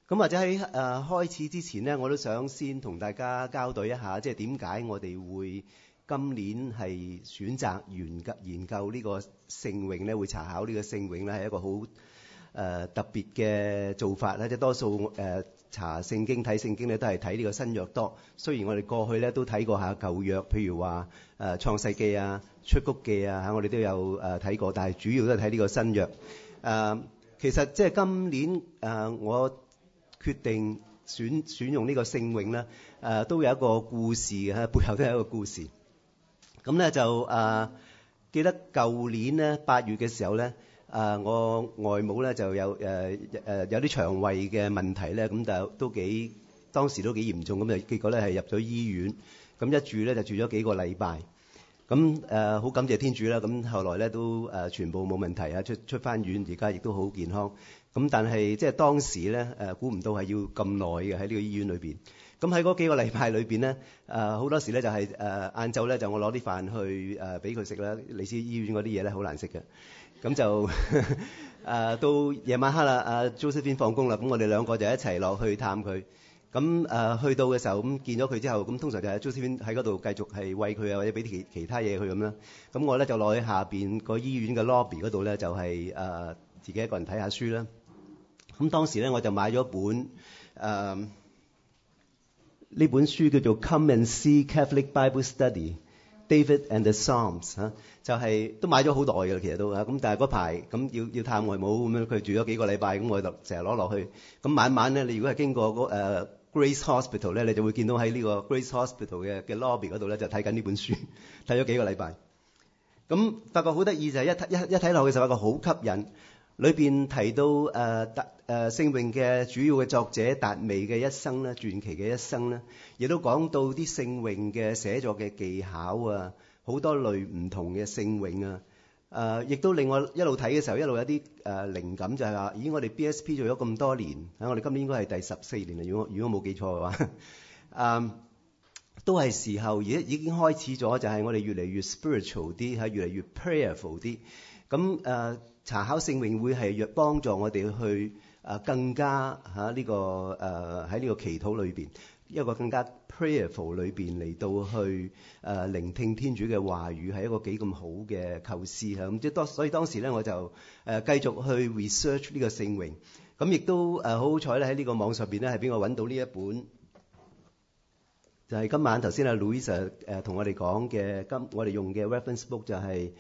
咁或者喺開始之前呢，我都想先同大家交代一下，即係點解我哋會今年係選擇研究呢個聖詠咧，會查考呢個聖詠咧，係一個好特別嘅做法咧。即係多數查聖經睇聖經咧，都係睇呢個新約多。雖然我哋過去咧都睇過下舊約，譬如話創世記啊、出谷記啊，我哋都有睇過，但係主要都係睇呢個新約。其實即係今年我決定選用呢個聖詠咧，都有一個故事嘅，背後都有一個故事。咁咧就記得舊年咧8月嘅時候咧，我外母咧就有啲腸胃嘅問題咧，咁就當時都幾嚴重，咁就結果咧係入咗醫院，咁一住咧就住咗幾個禮拜。咁好感謝天主啦，咁後來咧都全部冇問題啊，出翻院，而家亦都好健康。咁但係即係當時咧估唔到係要咁耐嘅喺呢個醫院裏邊。咁喺嗰幾個禮拜裏邊咧，好多時咧就係晏晝咧就我攞啲飯去俾佢食啦。你知醫院嗰啲嘢咧好難食嘅。咁就到夜晚黑啦，Josephine 放工啦，咁我哋兩個就一齊落去探佢。咁去到嘅時候，咁見咗佢之後，咁通常就係 Josephine 喺嗰度繼續係餵佢啊，或者俾啲其他嘢佢咁啦。咁我咧就落去下邊個醫院嘅 lobby 嗰度咧，就係自己一個人睇下書啦。咁當時咧我就買咗本呢本書叫做《Come and See Catholic Bible Study: David and the Psalms》就係都買咗好耐㗎啦，其實都咁但係嗰排咁要探外母咁樣，佢住咗幾個禮拜，咁我就成日攞落去。咁晚晚咧，你如果係經過Grace Hospital 咧，你就會見到喺呢個 Grace Hospital 嘅 lobby 嗰度咧，就睇緊呢本書，睇咗幾個禮拜。咁發覺好得意就係一睇落去就發覺好吸引。裏邊提到聖詠嘅主要嘅作者達味嘅一生咧，傳奇嘅一生咧，亦都講到啲聖詠嘅寫作嘅技巧啊，好多類唔同嘅聖詠啊，亦都令我一路睇嘅時候一路有啲靈感，就係話，咦，我哋 BSP 做咗咁多年，我哋今年應該係第14年啦，如果冇記錯嘅話，都係時候，而家已經開始咗，就係我哋越嚟越 spiritual 啲，係越嚟越 prayerful 啲。咁查考聖詠會係幫助我哋去更加呢個喺呢個祈禱裏邊一個更加 prayerful 裏邊嚟到去聆聽天主嘅話語，係一個幾咁好嘅構思嚇。咁即係所以當時咧我就繼續去 research 呢個聖詠。咁亦都好好彩咧，喺呢個網上邊咧係俾我揾到呢一本，就係今晚頭先阿 Louisa 同我哋講嘅，我哋用嘅 reference book 就係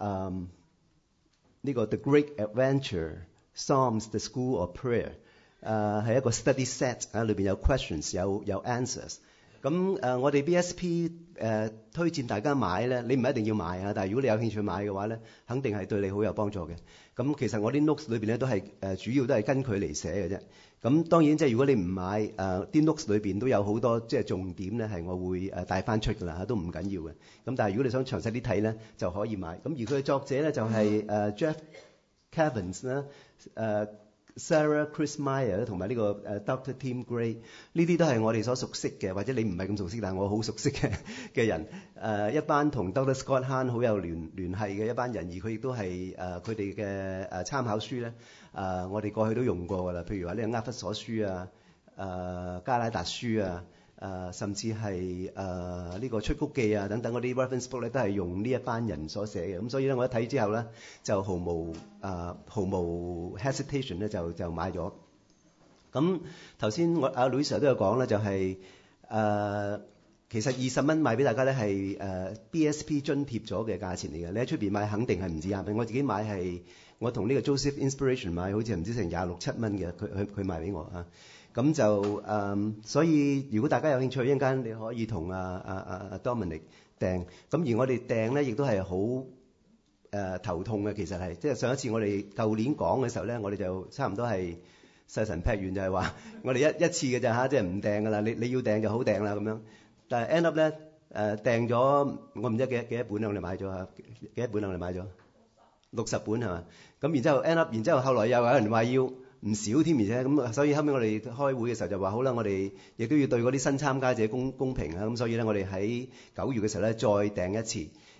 呢個 The Great Adventure Psalms The School of Prayer， 係一個 study set 裏邊有 questions 有 answers。咁我哋 BSP 推薦大家買咧，你唔一定要買啊，但係如果你有興趣買嘅話咧，肯定係對你好有幫助嘅。咁其實我啲 notes 裏邊咧都係主要都係跟佢嚟寫嘅啫。咁當然即係如果你唔買啲 notes 裏邊都有好多即係重點咧，係我會帶翻出㗎啦，都唔緊要嘅。咁但係如果你想詳細啲睇咧，就可以買。咁而佢嘅作者咧就係Jeff Cavins 啦，Sarah Chris Meyer 同埋呢個Dr. Tim Gray， 呢啲都係我哋所熟悉嘅，或者你唔係咁熟悉，但係我好熟悉嘅人。一班同 Dr. Scott Hahn 好有聯繫嘅一班人，而佢亦都係佢哋嘅參考書咧。我哋過去都用過㗎啦，譬如話呢個厄弗所書啊、加拉達書啊、甚至係呢個出谷記啊等等嗰啲 reference book 咧，都係用呢一班人所寫嘅。咁所以咧，我一睇之後咧，就毫無 hesitation 咧，就買咗。咁頭先阿 Louisa 都有講咧，就係其實20蚊賣俾大家咧係BSP 津貼咗嘅價錢嚟嘅。你喺出邊買肯定係唔止20蚊，我自己買係我同呢個 Joseph Inspiration 買，好似唔知成26、7蚊嘅，佢賣俾我啊。咁就所以如果大家有興趣，一陣間你可以同Dominic 訂。咁而我哋訂咧，亦都係好頭痛嘅。其實係即係上一次我哋舊年講嘅時候咧，我哋就差唔多係細神劈完，就係話我哋一次嘅咋嚇，即係唔訂㗎啦。你要訂就好訂啦咁樣。但係 end up 咧訂咗，我唔知幾多本啦，我哋買咗嚇幾多本啦，我哋買咗60本係嘛？咁然之後 end up，然之後後來又有人話要唔少添，而且咁，所以後尾我哋開會嘅時候就話好啦，我哋亦都要對嗰啲新參加者公平啊，咁所以咧我哋喺9月嘅時候咧再訂一次，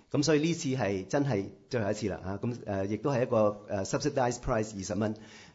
咁所以呢次係真係最後一次啦嚇。咁亦都係一個subsidized price 20蚊。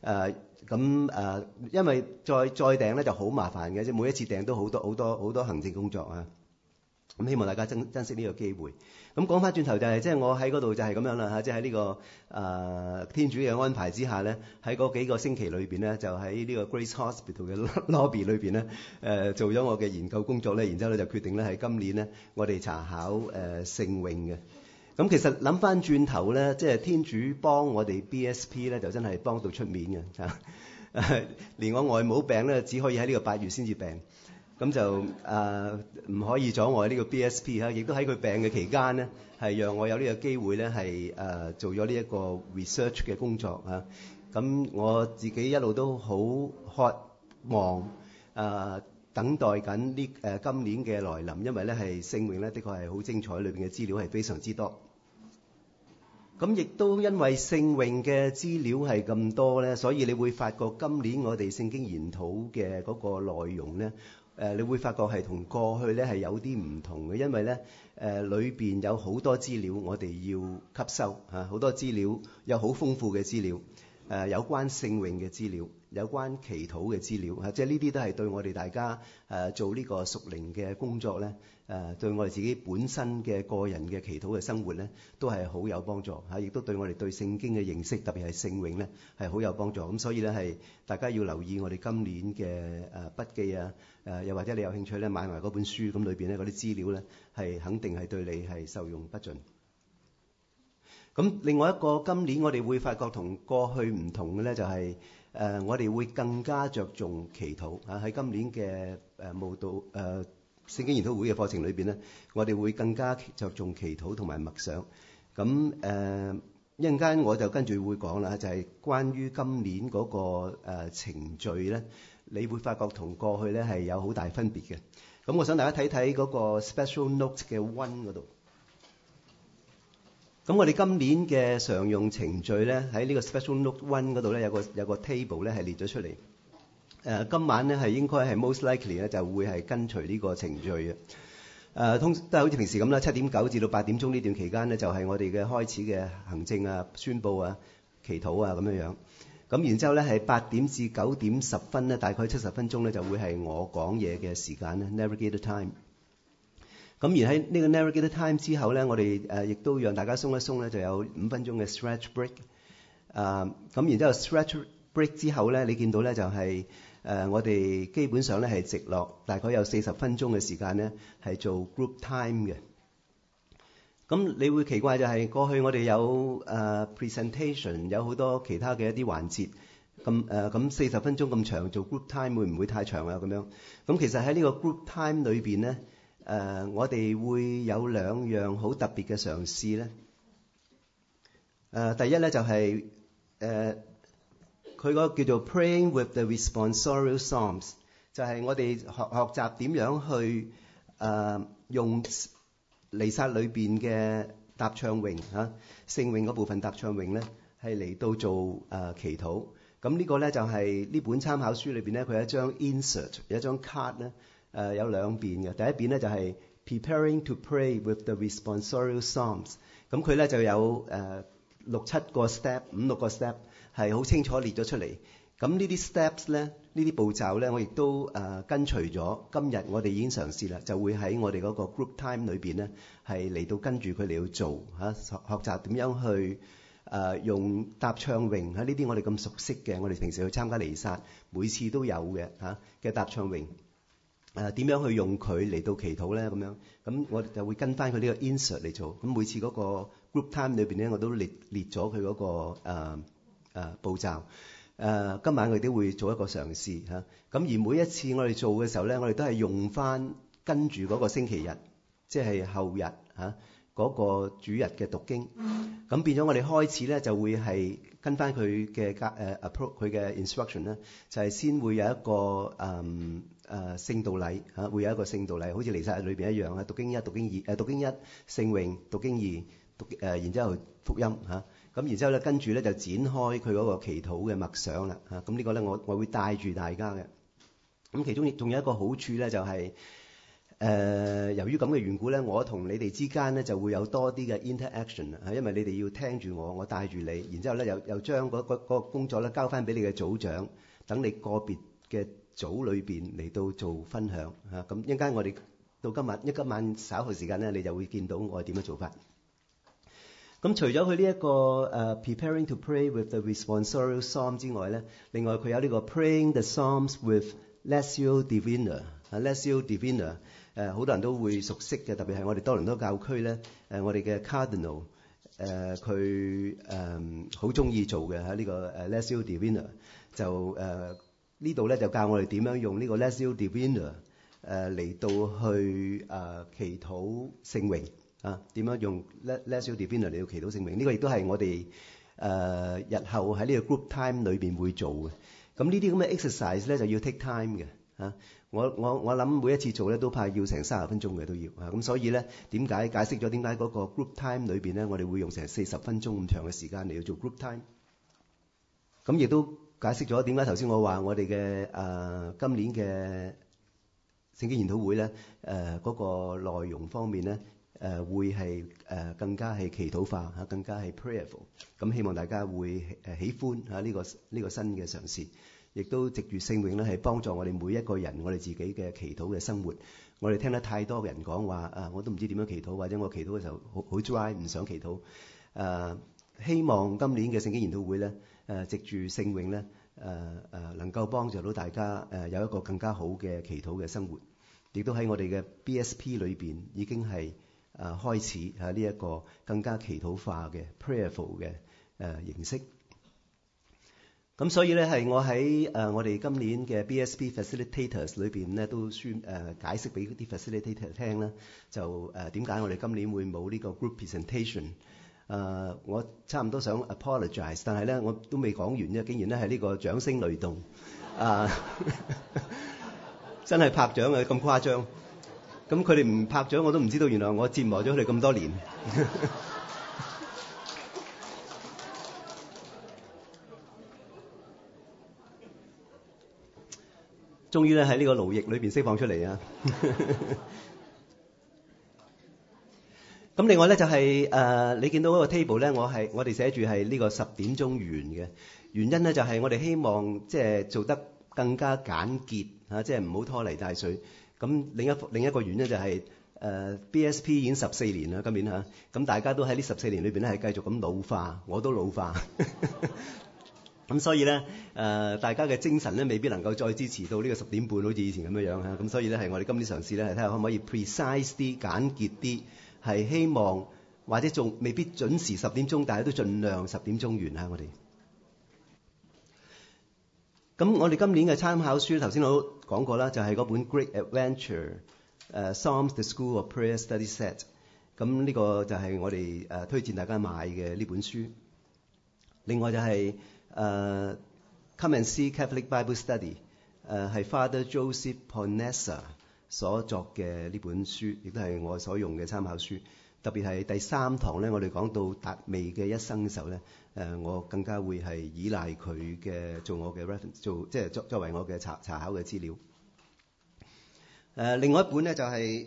因為再訂咧就好麻煩嘅，即係每一次訂都好多行政工作啊。咁希望大家珍惜呢個機會。咁講翻轉頭就係即係我喺嗰度就係咁樣啦嚇，即係喺呢個天主嘅安排之下咧，喺嗰幾個星期裏邊咧，就喺呢個 Grace Hospital 嘅 lobby 裏邊咧，做咗我嘅研究工作咧，然之後咧就決定咧係今年咧我哋查考聖詠嘅。咁其實諗翻轉頭咧，即係天主幫我哋 BSP 咧，就真係幫到出面嘅嚇。連我外母病咧，只可以喺呢個8月先至病。咁就唔可以阻礙呢個 BSP 嚇，亦都喺佢病嘅期間咧，係讓我有呢個機會咧係做咗呢一個 research 嘅工作嚇。咁我自己一路都好渴望等待緊呢今年嘅來臨，因為咧係聖詠咧，的確係好精彩，裏邊嘅資料係非常之多。咁亦都因為聖詠嘅資料係咁多咧，所以你會發覺今年我哋聖經研討嘅嗰個內容咧。你會發覺係同過去咧係有啲唔同嘅，因為咧裏邊有好多資料我哋要吸收嚇，好多資料有好豐富嘅資料，有關聖詠嘅資料，有關祈禱嘅資料嚇，即係呢啲都係對我哋大家做呢個屬靈嘅工作咧，對我哋自己本身嘅個人嘅祈禱嘅生活咧，都係好有幫助嚇，亦都對我哋對聖經嘅認識，特別係聖詠咧係好有幫助。咁所以咧係大家要留意我哋今年嘅筆記啊。又或者你有興趣咧買埋嗰本書，咁裏邊咧嗰啲資料咧係肯定係對你係受用不盡。咁另外一個今年我哋會發覺同過去唔同嘅咧，就係我哋會更加着重祈禱啊！喺今年嘅慕道聖經研討會嘅課程裏邊咧，我哋會更加着重祈禱同埋默想。咁一陣間我就跟住會講啦，就係關於今年嗰個程序咧。你會發覺同過去咧係有好大分別嘅。咁我想大家睇睇嗰個 special note 嘅 1嗰度。咁我哋今年嘅常用程序咧喺呢個 special note 1嗰度咧有個 table 咧係列咗出嚟。今晚咧係應該係 most likely 咧就會係跟隨呢個程序嘅。都係好似平時咁啦，7點9至到8點鐘呢段期間咧就係我哋嘅開始嘅行政啊、宣佈啊、祈禱啊咁樣。咁然之後咧係8點至9點10分咧，大概70分鐘咧就會係我講嘢嘅時間咧 ，Navigator time。咁而喺呢個 Navigator time 之後咧，我哋亦都讓大家鬆一鬆咧，就有5分鐘嘅 stretch break。咁然之後 stretch break 之後咧，你見到咧就係我哋基本上咧係直落，大概有40分鐘嘅時間咧係做 group time 嘅。咁你會奇怪就係過去我哋有presentation， 有好多其他嘅一啲環節，咁40分鐘咁長做 group time 會唔會太長啊？咁樣咁其實喺呢個 group time 裏邊咧，我哋會有2樣好特別嘅嘗試咧。第一咧就係佢嗰個叫做 Praying with the Responsorial Psalms， 就係我哋學習點樣去用彌撒裏邊嘅答唱詠嚇，聖詠嗰部分答唱詠咧，係嚟到做祈禱。咁呢個咧就係呢本參考書裏邊咧，佢有一張 insert， 有一張 card 咧，有2邊嘅。第一邊咧就係 Preparing to pray with the responsorial psalms。咁佢咧就有6-7個 step， 5-6個 step 係好清楚列咗出嚟。咁呢啲 steps 咧，呢啲步驟咧，我亦都跟隨咗。今日我哋已經嘗試啦，就會喺我哋嗰個 group time 裏邊咧，係嚟到跟住佢哋去做嚇，學習點樣去用答唱詠嚇，呢啲我哋咁熟悉嘅，我哋平時去參加彌撒，每次都有嘅嚇嘅答唱詠。點樣去用佢嚟到祈禱咧？咁樣咁我哋就會跟翻佢呢個 insert 嚟做。咁每次嗰個 group time 裏邊咧，我都列咗佢嗰個步驟。今晚我哋都會做一個嘗試嚇。咁而每一次我哋做嘅時候咧，我哋都係用翻跟住嗰個星期日，即係後日嚇嗰個主日嘅讀經。咁變咗我哋開始咧就會係跟翻佢嘅approach 佢嘅 instruction 咧，就係先會有一個聖道禮嚇，會有一個聖道禮，好似彌撒裏邊一樣啊，讀經1、讀經2，讀經1聖詠，讀經2然之後福音嚇。咁然之後咧，跟住咧就展開佢嗰個祈禱嘅默想啦嚇。咁呢個咧我會帶住大家嘅。咁其中亦仲有一個好處咧，就係由於咁嘅緣故咧，我同你哋之間咧就會有多啲嘅 interaction 啊，因為你哋要聽住我帶住你，然之後咧又將嗰個工作咧交翻俾你嘅組長，等你個別嘅組裏邊嚟到做分享嚇。咁一陣間我哋到今晚稍後時間咧，你就會見到我點樣做法。咁除咗佢呢一個preparing to pray with the responsorial psalm 之外咧，另外佢有呢個 praying the psalms with Lectio Divina。Lectio Divina 好多人都會熟悉嘅，特別係我哋多倫多教區咧，我哋嘅 Cardinal 佢好中意做嘅呢個Lectio Divina 就呢度咧就教我哋點樣用呢個 Lectio Divina嚟到去祈禱聖詠啊，點樣用 Lectio Divina 嚟到祈禱聖詠？呢個亦都係我哋日後喺呢個 group time 裏邊會做嘅。咁呢啲咁嘅 exercise 咧就要 take time 嘅嚇。我諗每一次做咧都怕要成30分鐘嘅都要啊。咁所以咧解釋咗點解嗰個 group time 裏邊咧，我哋會用成40分鐘咁長嘅時間嚟到做 group time。咁亦都解釋咗點解頭先我話我哋嘅今年嘅聖經研討會咧嗰個內容方面咧會係更加係祈禱化嚇，更加係 prayerful。咁希望大家會喜歡嚇呢個新嘅嘗試，亦都藉住聖詠咧係幫助我哋每一個人我哋自己嘅祈禱嘅生活。我哋聽得太多嘅人講話我都唔知點樣祈禱，或者我祈禱嘅時候好 dry 唔想祈禱。希望今年嘅聖經研討會咧藉住聖詠咧能夠幫助到大家有一個更加好嘅祈禱嘅生活，亦都喺我哋嘅 BSP 裏邊已經係開始呢一個更加祈禱化嘅 prayerful 嘅形式。咁所以咧係我喺我哋今年嘅 BSP facilitators 裏邊咧都解釋俾啲 facilitator 聽啦，就點解我哋今年會冇呢個 group presentation。我差唔多想 apologize， 但係咧我都未講完啫，竟然咧係呢個掌聲雷動真係拍掌啊，咁誇張。咁佢哋唔拍掌我都唔知道，原來我折磨咗佢哋咁多年。終於咧喺呢個勞役裏邊釋放出嚟啊！咁另外咧就係你見到嗰個 table 咧，我哋寫住係呢個10點鐘完嘅原因咧，就係我哋希望即係做得更加簡潔嚇，即係唔好拖泥帶水。咁另一個原因就係BSP 已經14年啦，今年嚇，咁大家都喺呢14年裏邊咧係繼續咁老化，我都老化。咁所以咧大家嘅精神咧未必能夠再支持到呢個10點半好似以前咁樣嚇。咁所以咧係我哋今年嘗試咧係睇下可唔可以 precise 啲、簡潔啲，係希望或者仲未必準時10點鐘，但係都盡量10點鐘完嚇我哋。咁我哋今年嘅參考書頭先我都講過啦，就係嗰本 Great Adventure，Psalms the School of Prayer Study Set。咁呢個就係我哋推薦大家買嘅呢本書。另外就係Come and See Catholic Bible Study，係 Father Joseph Ponessa 所作嘅呢本書，亦都係我所用嘅參考書。特別係第3堂咧，我哋講到達味嘅一生嘅時候咧，我更加會係依賴佢嘅做我嘅 reference， 即係作為我嘅查考嘅資料。另外一本咧就係、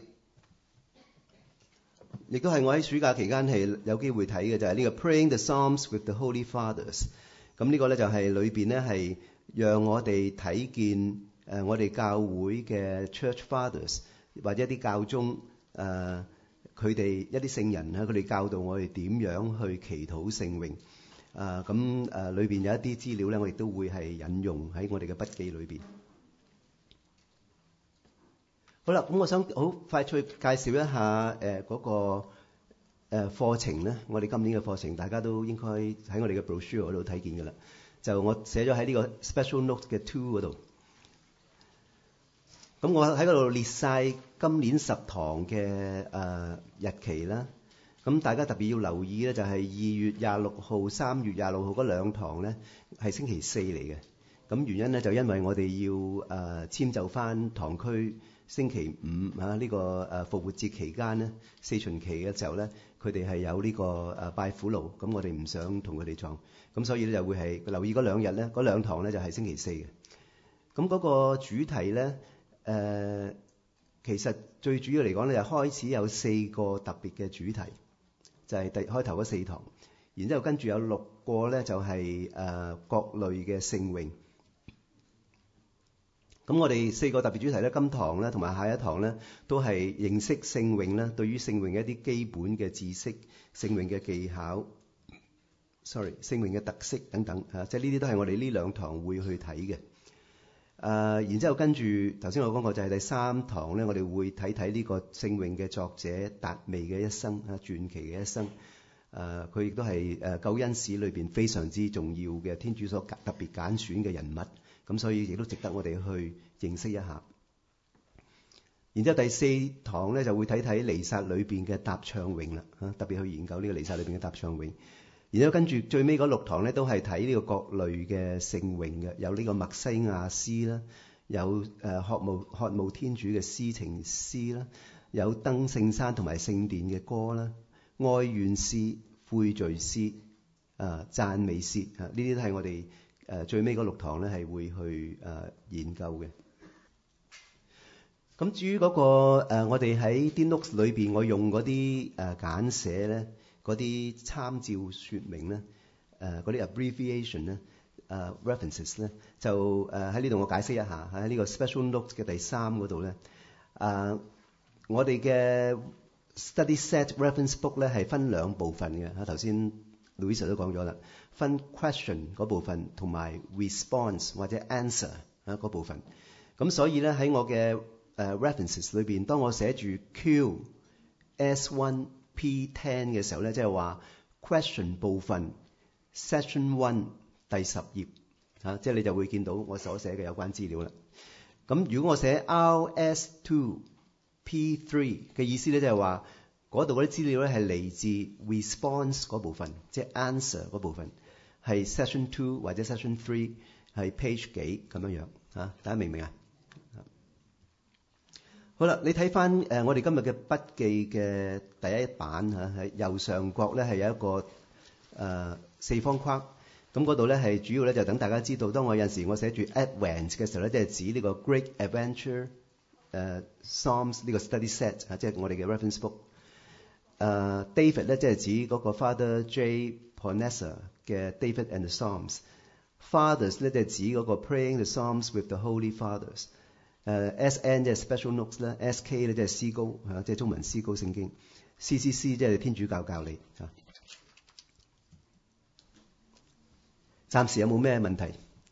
亦都係我喺暑假期間係有機會睇嘅，就係、呢個 Praying the Psalms with the Holy Fathers。咁呢個咧就係裏邊咧係讓我哋睇見我哋教會嘅 Church Fathers 或者一啲教宗佢哋一啲聖人佢哋教導我哋點樣去祈禱聖詠。裏邊有一啲資料咧，我亦都會係引用喺我哋嘅筆記裏邊。好啦，咁我想好快脆介紹一下嗰個課程咧。我哋今年嘅課程大家都應該喺我哋嘅 brochure 嗰度睇見㗎啦。就我寫咗喺呢個 special note 嘅 2嗰度。咁我喺嗰度列晒今年10堂嘅日期啦。咁大家特別要留意咧，就係2月26號、3月26號嗰2堂咧係星期4嚟嘅。咁原因咧就因為我哋要遷就翻堂區星期5呢個復活節期間咧4旬期嘅時候咧，佢哋係有呢個拜苦路，咁我哋唔想同佢哋撞，咁所以咧就會係留意嗰2日咧，嗰2堂咧就係星期4嘅。咁嗰個主題咧其實最主要嚟講咧，就開始有4個特別嘅主題，就係開頭嗰4堂，然之後跟住有6個咧就係各類嘅聖詠。咁我哋4個特別主題咧，今堂咧同埋下一堂咧，都係認識聖詠咧，對於聖詠嘅一啲基本嘅知識、聖詠嘅技巧、聖詠嘅特色等等嚇，即係呢啲都係我哋呢2堂會去睇嘅。然之後跟住頭先我講過就係第3堂咧，我哋會睇睇呢個聖詠嘅作者達味嘅一生啊，傳奇嘅一生。佢亦都係救恩史裏邊非常之重要嘅天主所特別揀選嘅人物。咁所以亦都值得我哋去認識一下。然之後第4堂咧就會睇睇彌撒裏邊嘅答唱詠啦，特別去研究呢個彌撒裏邊嘅答唱詠。然之後跟住最尾嗰6堂咧都係睇呢個各類嘅聖詠嘅，有呢個默西亞詩啦，有渴慕天主嘅詩情詩啦，有登聖山同埋聖殿嘅歌啦，哀怨詩、悔罪詩、讚美詩呢啲都係我哋最尾嗰6堂咧係會去研究嘅。咁至於嗰個我哋喺啲 notes 裏邊，我用嗰啲簡寫咧，嗰啲參照説明咧，嗰啲 abbreviation 咧，references 咧，就喺呢度我解釋一下喺呢個 special notes 嘅第3嗰度咧，我哋嘅 study set reference book 咧係分2部分嘅。頭先 Louisa 都講咗啦，分 question 嗰部分同埋 response 或者 answer 嗰部分。咁所以咧喺我嘅references 裏邊，當我寫住 Q S1 P10 嘅時候咧，即係話 question 部分 section 1第10頁即係你就會見到我所寫嘅有關資料啦。咁如果我寫 RS2 P3 嘅意思咧，即係話嗰度嗰啲資料咧係嚟自 response 嗰部分，即係 answer 嗰部分，係 section 2或者 section 3係 page 幾咁樣大家明唔明啊？好啦，你睇翻我哋今日嘅筆記嘅第1版喺右上角咧係有一個4方框，咁嗰度咧係主要咧就等大家知道，當我有陣時我寫住 Advent 嘅時候咧，即係指呢個 Great Adventure Psalms 呢個 study set 即係我哋嘅 reference book。David 咧即係指嗰個 Father J. Ponessa 嘅 David and the Psalms。Fathers 咧即係指嗰個 Praying the Psalms with the Holy Fathers。SN 即係 special notes 啦，SK 咧即係詩高即係中文詩高聖經。CCC 即係天主教教理暫時有冇咩問題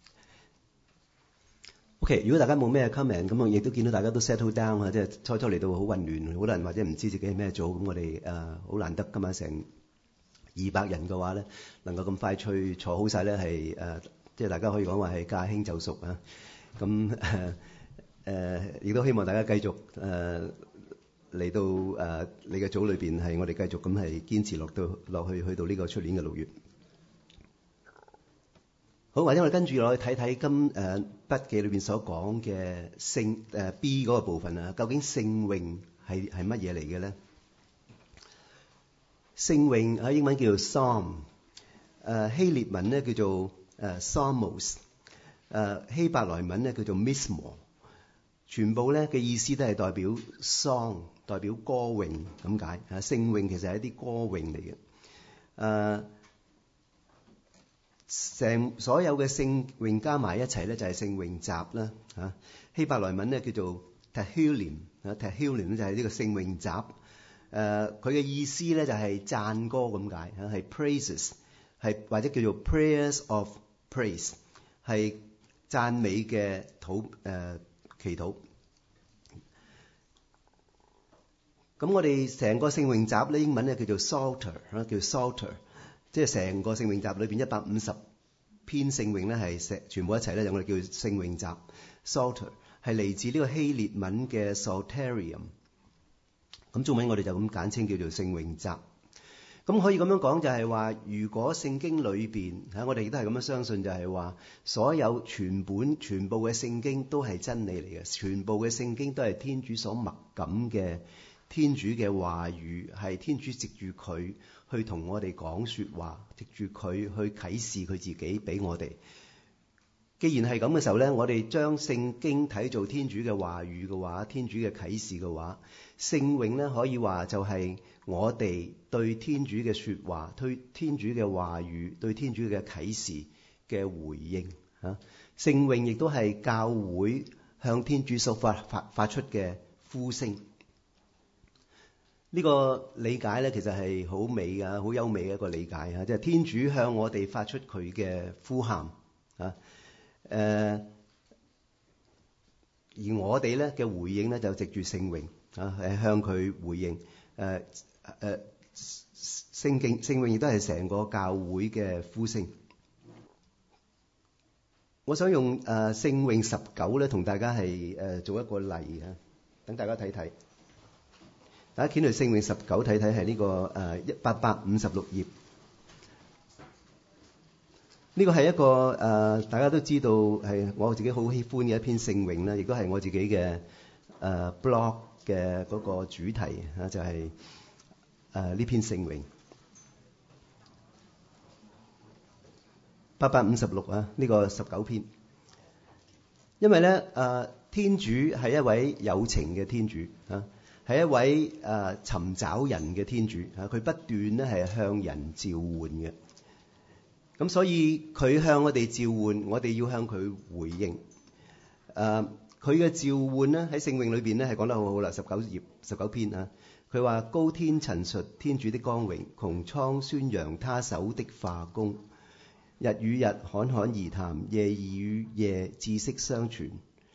？OK， 如果大家冇咩 comment， 咁我亦都見到大家都 settle down 即係初嚟到好混亂，好多人或者唔知自己係咩組，咁我哋好難得今晚成200人嘅話咧，能夠咁快脆坐好晒咧，係即係大家可以講話係駕輕就熟啊。咁亦都希望大家繼續嚟到你嘅組裏邊，係我哋繼續咁係堅持落去，去到呢個出年嘅6月。好，或者我哋跟住落去睇睇今筆記裏邊所講嘅B 嗰個部分啊，究竟聖詠係乜嘢嚟嘅咧？聖詠喺英文叫做 Psalm， 希臘文咧叫做Psalmos， 希伯來文咧叫做 Mizmor。全部咧嘅意思都係代表 song， 代表歌詠咁解。聖詠其實係一啲歌詠嚟嘅。所有嘅聖詠加埋一齊咧就係聖詠集啦。希伯來文咧叫做 Tehillim，Tehillim 就係呢個聖詠集。佢嘅意思咧就係讚歌咁解，係 praises， 係或者叫做 prayers of praise， 係讚美嘅祈禱。咁我哋成個聖詠集咧，英文咧叫做 Psalter， 叫 Psalter， 即係成個聖詠集裏邊150篇聖詠咧係全部一齊咧，我哋叫聖詠集 Psalter， 係嚟自呢個希臘文嘅 Psalterium。咁中文我哋就咁簡稱叫做聖詠集。咁可以咁樣講就係話，如果聖經裏邊我哋亦都係咁樣相信，就係話所有全部嘅聖經都係真理嚟嘅，全部嘅聖經都係天主所默感嘅天主嘅話語，係天主藉住佢去同我哋講說話，藉住佢去啟示佢自己俾我哋。 既然係咁嘅時候咧，我哋將聖經睇做天主嘅話語嘅話，天主嘅啟示嘅話，聖詠咧可以話就係我哋對天主嘅說話，對天主嘅話語，對天主嘅啟示嘅回應啊。聖詠亦都係教會向天主所發出嘅呼聲。呢個理解咧，其實係好美嘅，好優美嘅一個理解啊！即係天主向我哋發出佢嘅呼喊啊。而我哋咧嘅回應咧就藉住聖詠啊，向佢回應。聖詠亦都係成個教會嘅呼聲。我想用聖詠19咧，同大家係做一個例啊，等大家睇睇。大家見到聖詠19睇睇，係呢個856頁。呢個係一個大家都知道係我自己好喜歡嘅一篇聖詠啦，亦都係我自己嘅blog 嘅嗰個主題啊，就係呢篇聖詠856啊，呢個19篇。因為咧天主係一位有情嘅天主啊，係一位尋找人嘅天主啊，佢不斷咧係向人召喚嘅。咁所以佢向我哋召喚，我哋要向佢回應。佢嘅召喚咧喺聖詠裏邊咧係講得好好啦，19篇啊。佢話高天陳述天主的光榮，穹蒼宣揚他手的化工。日與日侃侃而談，夜與夜知識相傳。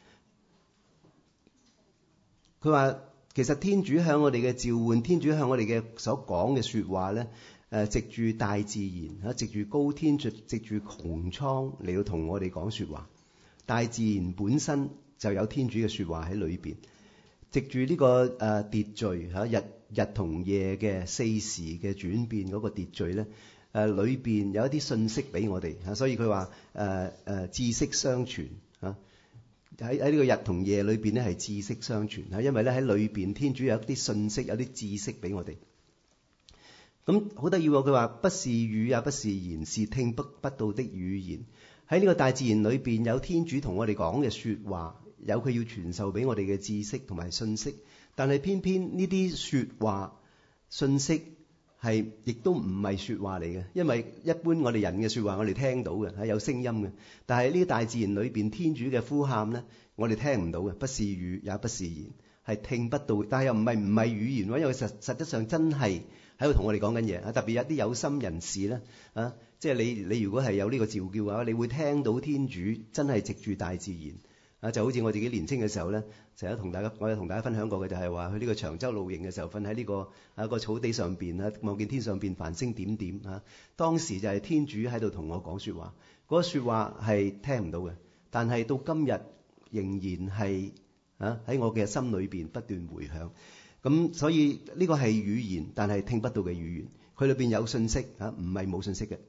佢話其實天主向我哋嘅召喚，天主向我哋嘅所講嘅說話咧。藉住大自然，藉住高天，藉住穹蒼嚟到同我哋講說話。大自然本身就有天主嘅說話喺裏邊。藉住呢個秩序日同夜嘅4時嘅轉變嗰個秩序咧，裏邊有一啲信息俾我哋嚇，所以佢話知識相傳嚇。喺呢個日同夜裏邊咧係知識相傳嚇，因為咧喺裏邊天主有一啲信息，有啲知識俾我哋。咁好得意喎！佢話不是語也不是言，是聽不到的語言。喺呢個大自然裏邊，有天主同我哋講嘅說話，有佢要傳授俾我哋嘅知識同埋信息。但係偏偏呢啲說話、信息係亦都唔係說話嚟嘅，因為一般我哋人嘅說話我哋聽到嘅，係有聲音嘅。但係呢啲大自然裏邊天主嘅呼喊咧，我哋聽唔到嘅，不是語也不是言，係聽不到。但係又唔係語言喎，因為實質上真係喺度同我哋講緊嘢啊！特別有啲有心人士咧啊，即係你如果係有呢個召叫嘅話，你會聽到天主真係藉住大自然啊，就好似我自己年青嘅時候咧，成日我有同大家分享過嘅就係話去呢個長洲露營嘅時候，瞓喺呢個草地上邊啊，望見天上邊繁星點點啊。當時就係天主喺度同我講說話，嗰個說話係聽唔到嘅，但係到今日仍然係喺我嘅心裏邊不斷回響。咁所以呢個係語言，但係聽不到嘅語言，佢裏邊有信息唔係冇信息嘅。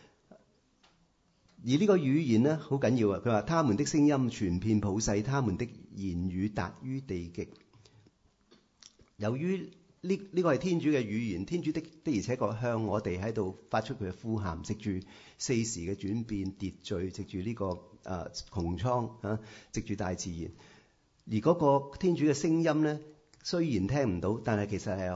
而呢個語言咧好緊要啊！佢話他們的聲音傳遍普世，他們的言語達於地極。由於呢個係天主嘅語言，天主的而且確向我哋喺度發出佢嘅呼喊，藉住4時嘅轉變秩序，藉住呢個穹蒼藉住大自然。而嗰個天主嘅聲音咧，雖然聽唔到，但係其實係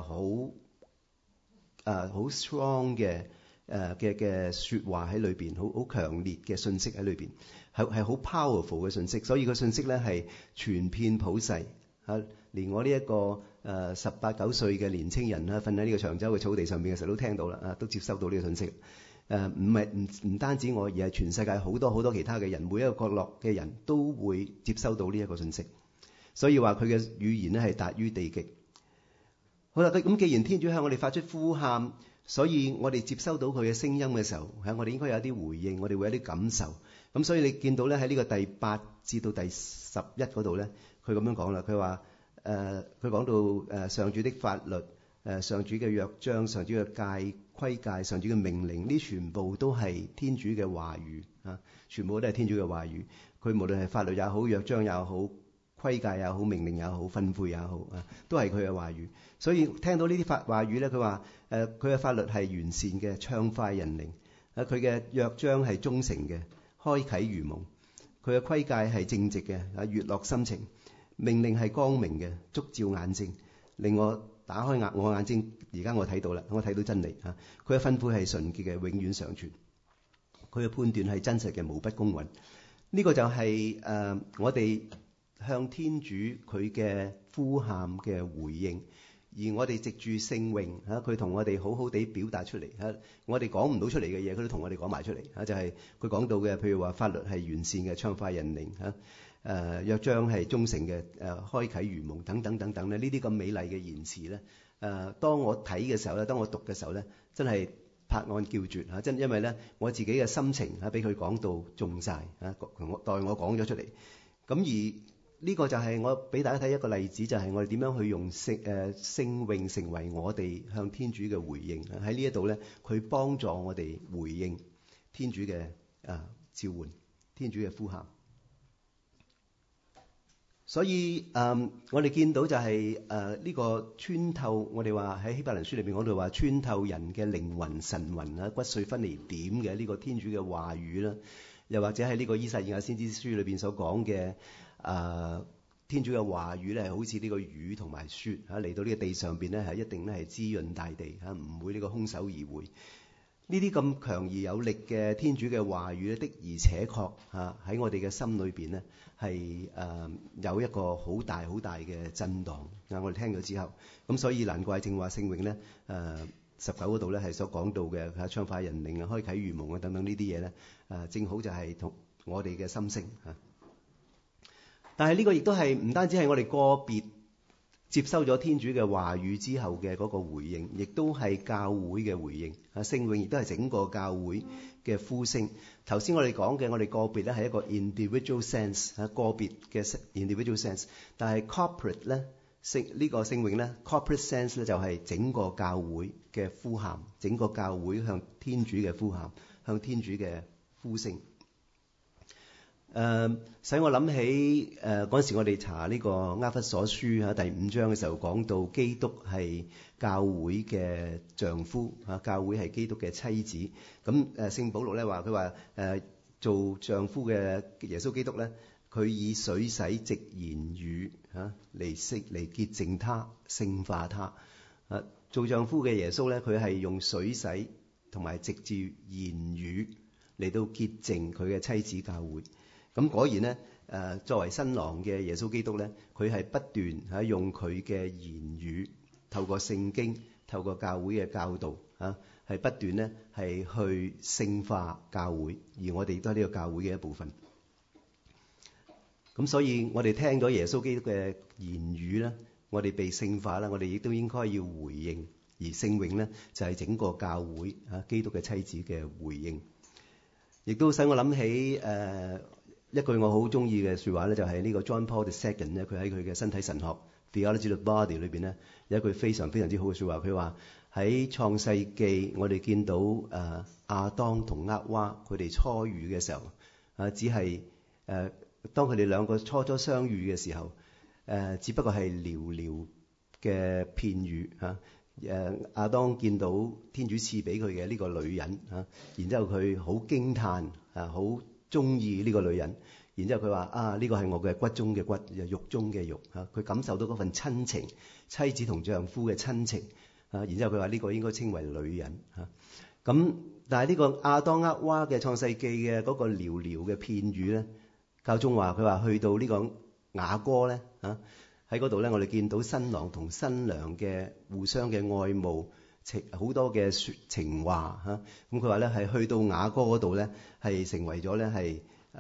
好 strong 嘅説話喺裏邊，好強烈嘅信息喺裏邊，係好 powerful 嘅信息。所以個信息咧係傳遍普世連我呢一個18、19歲嘅年青人啦，瞓喺呢個長洲嘅草地上邊嘅時候都聽到啦，都接收到呢個信息。唔單止我，而係全世界好多其他嘅人，每一個角落嘅人都會接收到呢一個信息。所以話佢嘅語言咧係達於地極。好啦，咁既然天主向我哋發出呼喊，所以我哋接收到佢嘅聲音嘅時候，我哋應該有啲回應，我哋會有啲感受。咁所以你見到咧喺呢個第8至到第11嗰度咧，佢咁樣講啦。佢話佢講到上主的法律、上主嘅約章、上主嘅規戒、上主嘅命令，呢全部都係天主嘅話語啊！全部都係天主嘅話語。佢無論係法律也好、約章也好、規戒也好、命令也好、訓誨也好都係佢嘅話語。所以聽到呢啲話語咧，佢話佢嘅法律係完善嘅，暢快人靈。佢嘅約章係忠誠嘅，開啓愚蒙。 佢嘅規誡係正直嘅，悅樂心情，命令係光明嘅，燭照眼睛，令我打開我眼睛。而家我睇到啦，我睇到真理嚇。佢嘅吩咐係純潔嘅，永遠常存。佢嘅判斷係真實嘅，無不公允。呢個就係我哋向天主佢嘅呼喊嘅回應。而我哋藉住聖詠嚇，佢同我哋好好地表達出嚟嚇，我哋講唔到出嚟嘅嘢，佢都同我哋講埋出嚟嚇，就係佢講到嘅，譬如話法律係完善嘅，暢快人靈嚇，約章係忠誠嘅，開啓如夢等等等等咧，呢啲咁美麗嘅言辭咧，當我睇嘅時候咧，當我讀嘅時候咧，真係拍案叫絕嚇，真因為咧我自己嘅心情嚇，俾佢講到中曬嚇，代我講咗出嚟，咁而呢個就係我俾大家睇一個例子，就係我哋點樣去用聖詠成為我哋向天主嘅回應。喺呢一度咧，佢幫助我哋回應天主嘅召喚，天主嘅呼喊。所以我哋見到就係呢個穿透，我哋話喺希伯來書裏邊講到話穿透人嘅靈魂神魂啊，骨髓分離點嘅呢個天主嘅話語啦，又或者喺呢個依撒意亞先知書裏邊所講嘅。天主嘅話語咧，係好似呢個雨同埋雪嚇嚟到呢個地上邊咧，係一定咧係滋潤大地嚇，唔會呢個空手而回。呢啲咁強而有力嘅天主嘅話語咧，的而且確嚇喺我哋嘅心裏邊咧係有一個好大好大嘅震盪啊！我哋聽咗之後，咁所以難怪正話聖詠咧19嗰度咧係所講到嘅暢快人靈啊、開啓如夢啊等等呢啲嘢咧正好就係同我哋嘅心聲嚇。但係呢個亦都係唔單止係我哋個別接收咗天主嘅話語之後嘅嗰個回應，亦都係教會嘅回應。聖詠亦都係整個教會嘅呼聲。頭先我哋講嘅，我哋個別咧係一個 individual sense 個別嘅 individual sense， 但係 corporate 咧呢個聖詠咧 corporate sense 咧就係整個教會嘅呼喊，整個教會向天主嘅呼喊，向天主嘅呼聲。使我諗起嗰陣時，我哋查呢個厄弗所書第5章嘅時候，講到基督係教會嘅丈夫教會係基督嘅妻子。咁聖保祿咧話，佢話做丈夫嘅耶穌基督咧，佢以水洗藉言語嚟潔淨他、聖化他。做丈夫嘅耶穌咧，佢係用水洗同埋藉住言語嚟到潔淨佢嘅妻子教會。咁果然咧，作為新郎嘅耶穌基督咧，佢係不斷用佢嘅言語，透過聖經、透過教會嘅教導係不斷咧係去聖化教會，而我哋都係呢個教會嘅一部分。咁所以我哋聽咗耶穌基督嘅言語咧，我哋被聖化啦，我哋亦都應該要回應。而聖詠咧就係整個教會基督嘅妻子嘅回應，亦都使我諗起一句我好中意嘅説話咧，就係呢個 John Paul II 咧，佢喺佢嘅身體神學 Theology of the Body 裏邊咧，有一句非常非常之好嘅説話。佢話喺創世記，我哋見到亞當同厄娃佢哋初遇嘅時候只係當佢哋兩個初相遇嘅時候只不過係寥寥嘅片語亞當見到天主賜俾佢嘅呢個女人然之後佢好驚歎好中意呢個女人，然之後佢話呢個係我嘅骨中嘅骨，肉中嘅肉佢感受到嗰份親情，妻子同丈夫嘅親情然之後佢話呢個應該稱為女人咁但係呢個亞當厄娃嘅創世記嘅嗰個寥寥嘅片語咧，教宗話佢話去到呢個雅歌咧喺嗰度咧，我哋見到新郎同新娘嘅互相嘅愛慕。好多嘅情話咁佢話咧係去到雅歌嗰度咧係成為咗咧係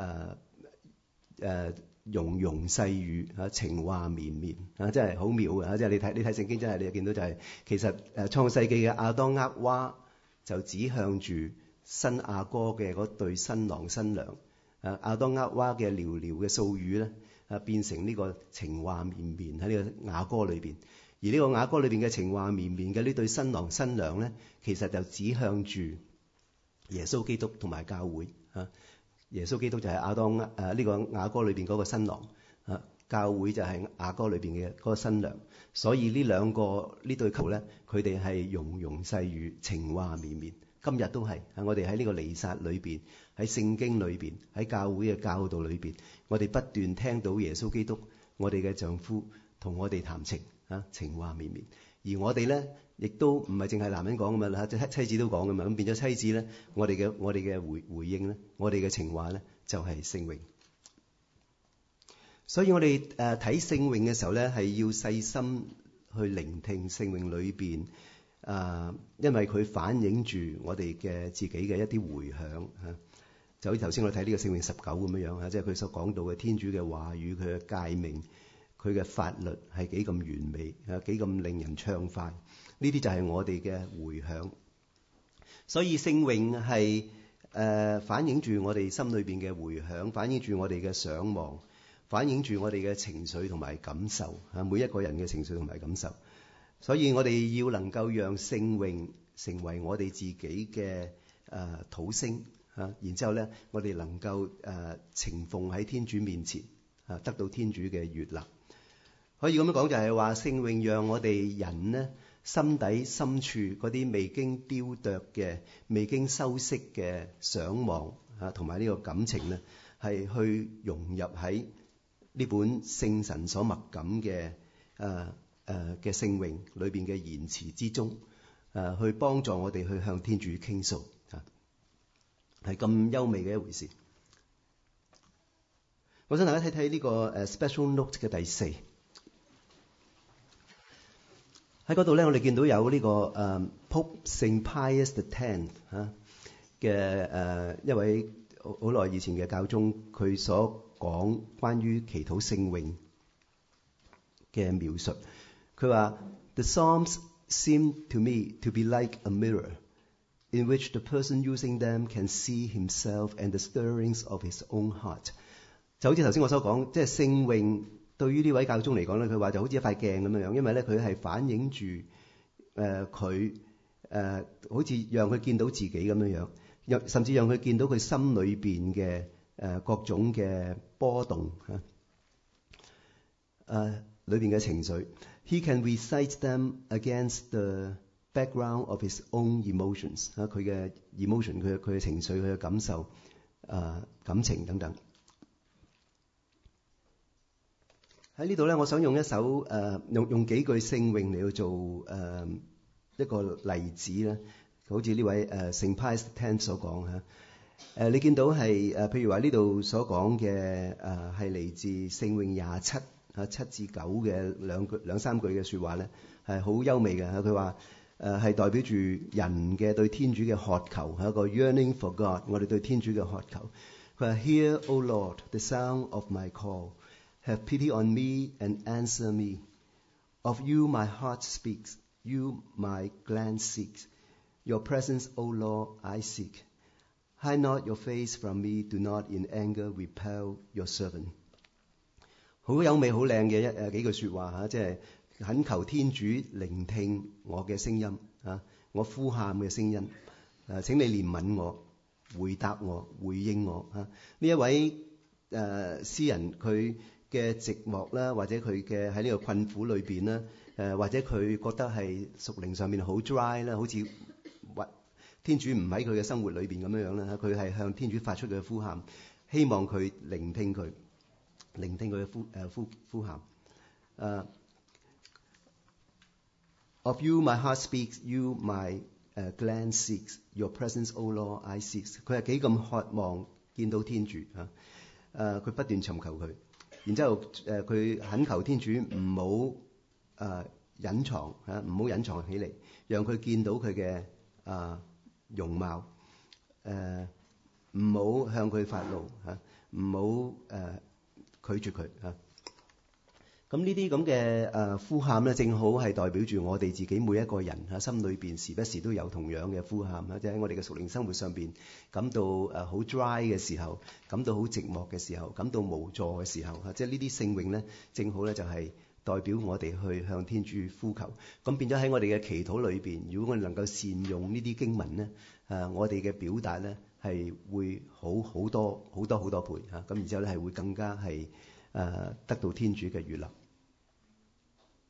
融融細語情話綿綿真係好妙嘅即係你睇聖經真係你見到就係其實創世記嘅亞當厄娃就指向住新雅歌嘅嗰對新郎新娘亞當厄娃嘅寥寥嘅訴語咧變成呢個情話綿綿喺呢個雅歌裏邊。而呢個雅歌裏邊嘅情話綿綿嘅呢對新郎新娘咧，其實就指向住耶穌基督同埋教會耶穌基督就係亞當呢個雅歌裏邊嗰個新郎教會就係雅歌裏邊嘅嗰個新娘。所以呢兩個呢對球咧，佢哋係融融細語、情話綿綿， 今日都係我哋喺呢個彌撒裏邊，喺聖經裏邊，喺教會嘅教導裏邊，我哋不斷聽到耶穌基督，我哋嘅丈夫同我哋談情情話綿綿。而我哋咧，亦都唔係淨係男人講噶嘛，妻子都講噶嘛。咁變咗妻子咧，我哋嘅回應咧，我哋嘅情話咧，就係聖詠。所以我哋睇聖詠嘅時候咧，係要細心去聆聽聖詠裏邊因為佢反映住我哋嘅自己嘅一啲回響就好似頭先我哋睇呢個聖詠19咁樣樣即係佢所講到嘅天主嘅話語，佢嘅誡命，佢嘅法律係幾咁完美幾咁令人暢快。呢啲就係我哋嘅回響。所以聖詠係反映住我哋心裏邊嘅回響，反映住我哋嘅想望，反映住我哋嘅情緒同埋感受每一個人嘅情緒同埋感受。所以我哋要能夠讓聖詠成為我哋自己嘅禱聲然之後咧，我哋能夠呈奉喺天主面前得到天主嘅悅納。可以咁樣講，就係話聖詠讓我哋人呢心底深處嗰啲未經雕琢嘅、未經修飾嘅想望同埋呢個感情呢，係去融入喺呢本聖神所默感嘅嘅聖詠裏邊嘅言辭之中，去幫助我哋去向天主傾訴，係咁優美嘅一回事。我想大家睇睇呢個special note 嘅第4，喺嗰度咧，我哋見到有呢個Pope Saint Pius X 嘅一位好耐以前嘅教宗，佢所講關於祈禱聖詠嘅描述。佢話 The Psalms seem to me to be like a mirror in which the person using them can see himself and the stirrings of his own heart。 就好似頭先我所講，即係聖詠對於呢位教宗嚟講咧，佢話就好似一塊鏡咁樣樣，因為咧佢係反映住佢好似讓佢見到自己咁樣樣，甚至讓佢見到佢心裏邊嘅各種嘅波動裏邊嘅情緒。He can recite them against the background of his own emotions 佢嘅 emotion 佢嘅情緒，佢嘅感受感情等等。喺呢度咧，我想用一首用幾句聖詠嚟去做一個例子咧，好似呢位聖 Pius X 所講你見到係譬如話呢度所講嘅係嚟自聖詠27 7至9嘅兩三句嘅説話咧，係好優美嘅。佢話係代表住人嘅對天主嘅渴求，係一個 yearning for God， 我哋對天主嘅渴求。佢話 Hear, O Lord, the sound of my call. Have pity on me and answer me. Of you my heart speaks, you my glance seeks. Your presence, O Lord, I seek. Hide not your face from me, do not in anger repel your servant。 好優美好靚嘅幾句説話即係懇求天主聆聽我嘅聲音我呼喊嘅聲音請你憐憫我，回答我，回應我呢一位詩人佢嘅寂寞啦，或者佢嘅喺呢個困苦裏邊啦，或者佢覺得係屬靈上面好 dry 啦，好似天主唔喺佢嘅生活裏邊咁樣樣啦，佢係向天主發出佢嘅呼喊，希望佢聆聽佢嘅呼喊。Of you my heart speaks, you my glance seeks. Your presence, O Lord, I seek。 佢係幾咁渴望見到天主佢不斷尋求佢。然之後佢懇求天主唔好隱藏唔好隱藏起嚟，讓佢見到佢嘅容貌，唔好向佢發怒唔好拒絕佢咁呢啲咁嘅呼喊咧，正好係代表住我哋自己每一個人心裏邊時不時都有同樣嘅呼喊即係喺我哋嘅屬靈生活上邊感到好 dry 嘅時候，感到好寂寞嘅時候，感到無助嘅時候即係呢啲聖詠咧，正好咧就係代表我哋去向天主呼求。咁變咗喺我哋嘅祈禱裏邊，如果我哋能夠善用呢啲經文咧我哋嘅表達咧係會好多倍咁然之後咧係會更加係得到天主嘅悅納。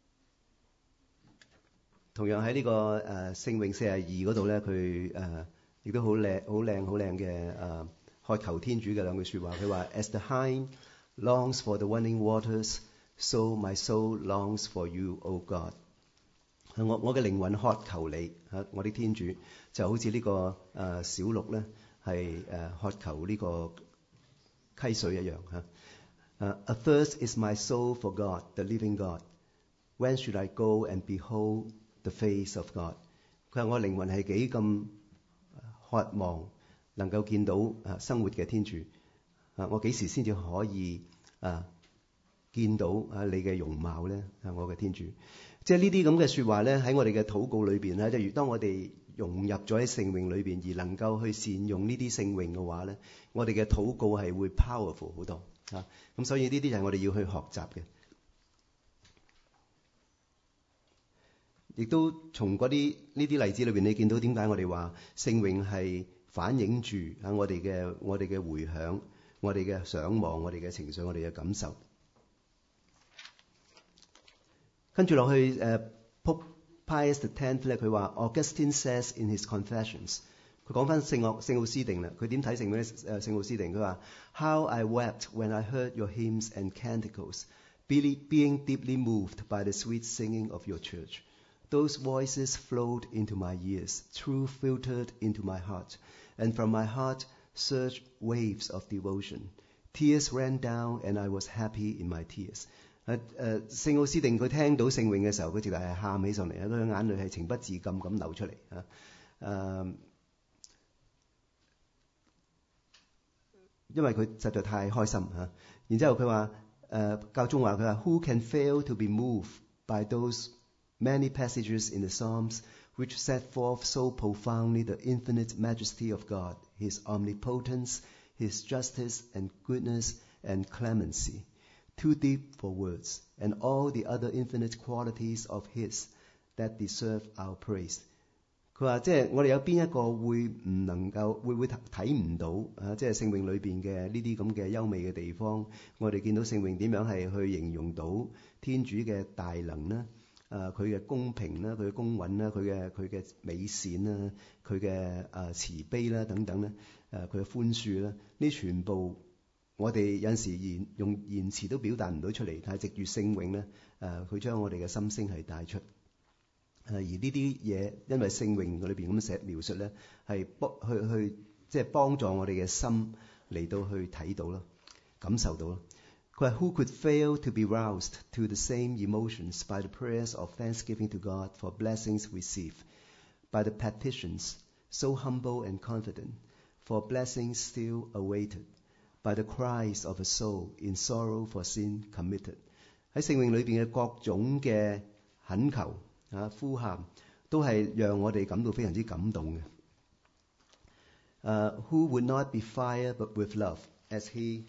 同樣喺呢個聖詠42嗰度咧，佢亦都好靚嘅渴求天主嘅兩句説話。佢話 ：As the hind longs for the running waters, so my soul longs for you, O God。我嘅靈魂渴求你我的天主，就好似呢個小鹿咧係渴求呢個溪水一樣Athirst is my soul for God, the living God. When should I go and behold the face of God？ 佢話我靈魂係幾咁渴望能夠見到生活嘅天主我幾時先至可以見到你嘅容貌咧我嘅天主。即係呢啲咁嘅説話咧，喺我哋嘅禱告裏邊咧，即係當我哋融入咗喺聖詠裏邊，而能夠去善用呢啲聖詠嘅話咧，我哋嘅禱告係會 powerful 好多咁所以呢啲就係我哋要去學習嘅。亦都從呢啲例子裏邊，你見到點解我哋話聖詠係反映住我哋嘅迴響、我哋嘅想望、我哋嘅情緒、我哋嘅感受。跟住落去Pope Pius X咧，佢話 Augustine says in his Confessions， 佢講翻聖奧斯定啦。佢點睇聖奧斯定？佢話 How I wept when I heard your hymns and canticles, being deeply moved by the sweet singing of your church. Those voices flowed into my ears, truth filtered into my heart, and from my heart surged waves of devotion. Tears ran down, and I was happy in my tears. 聖奧斯定佢聽到聖詠嘅時候，佢直頭係喊起上嚟，佢嘅眼淚係情不自禁咁流出嚟因為佢實在太開心然之後佢話教宗話佢話 Who can fail to be moved by those many passages in the Psalms which set forth so profoundly the infinite majesty of God, His omnipotence, His justice and goodness and clemency.Too deep for words, and all the other infinite qualities of His that deserve our praise。 佢話即係我哋有邊一個會唔能夠會睇唔到即係聖詠裏邊嘅呢啲咁嘅優美嘅地方。我哋見到聖詠點樣係去形容到天主嘅大能啦，佢嘅公平啦，佢嘅公允啦，佢嘅美善啦，佢嘅慈悲啦等等咧，佢嘅寬恕啦，呢全部。我哋有陣時用言詞都表達唔到出嚟，但係藉住聖詠咧，佢將我哋嘅心聲係帶出。而呢啲嘢，因為聖詠裏邊咁寫描述咧，係即係幫助我哋嘅心嚟到去睇到咯，感受到咯。佢話 Who could fail to be roused to the same emotions by the prayers of thanksgiving to God for blessings received, by the petitions so humble and confident for blessings still awaited.By the cries of a soul in sorrow for sin committed。 喺聖詠裏邊嘅各種嘅懇求呼喊，都係讓我哋感到非常之感動嘅。Who would not be fired but with love as he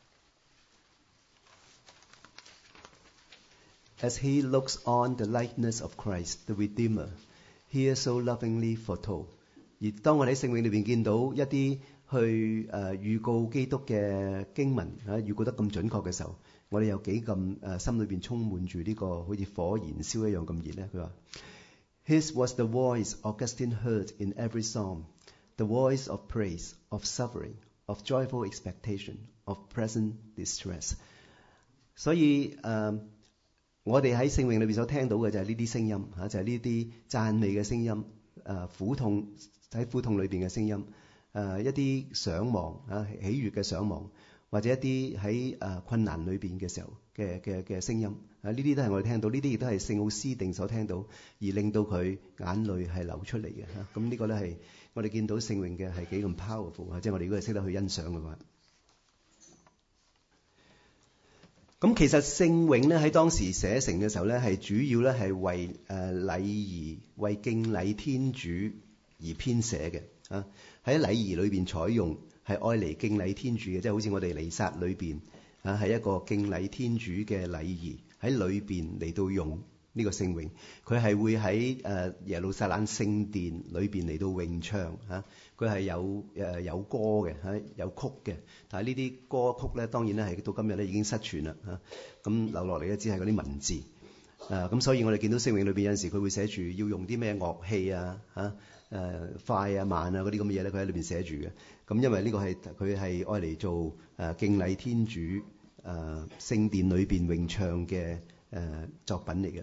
looks on the likeness of Christ, the Redeemer, here so lovingly foretold。 而當我哋喺聖詠裏邊見到一啲去預告基督嘅經文預告得咁準確嘅時候，我哋有幾咁心裏邊充滿住呢個好似火燃燒一樣咁熱咧？佢話 His was the voice Augustine heard in every psalm, the voice of praise, of suffering, of joyful expectation, of present distress。 所以我哋喺聖詠裏邊所聽到嘅就係呢啲聲音就係呢啲讚美嘅聲音，苦痛喺苦痛裏邊嘅聲音。一啲想望喜悅嘅想望，或者一啲喺困難裏邊嘅時候嘅聲音呢啲都係我哋聽到，呢啲亦都係聖奧斯定所聽到，而令到佢眼淚係流出嚟嘅咁呢個咧係我哋見到聖詠嘅係幾咁 powerful 即係我哋如果係識得去欣賞嘅話。咁其實聖詠咧喺當時寫成嘅時候咧，係主要咧係為禮儀、為敬禮天主而編寫嘅喺禮儀裏邊採用係愛嚟敬禮天主嘅，即係好似我哋彌撒裏邊係一個敬禮天主嘅禮儀，喺裏邊嚟到用呢個聖詠，佢係會喺耶路撒冷聖殿裏邊嚟到詠唱佢係有歌嘅有曲嘅，但係呢啲歌曲咧當然咧係到今日咧已經失傳啦咁留落嚟咧只係嗰啲文字咁所以我哋見到聖詠裏邊有陣時佢會寫住要用啲咩樂器啊快啊慢啊嗰啲咁嘅嘢咧，佢喺裏邊寫住嘅。咁因為呢個係佢係愛嚟做敬禮天主聖殿裏邊詠唱嘅作品嚟嘅。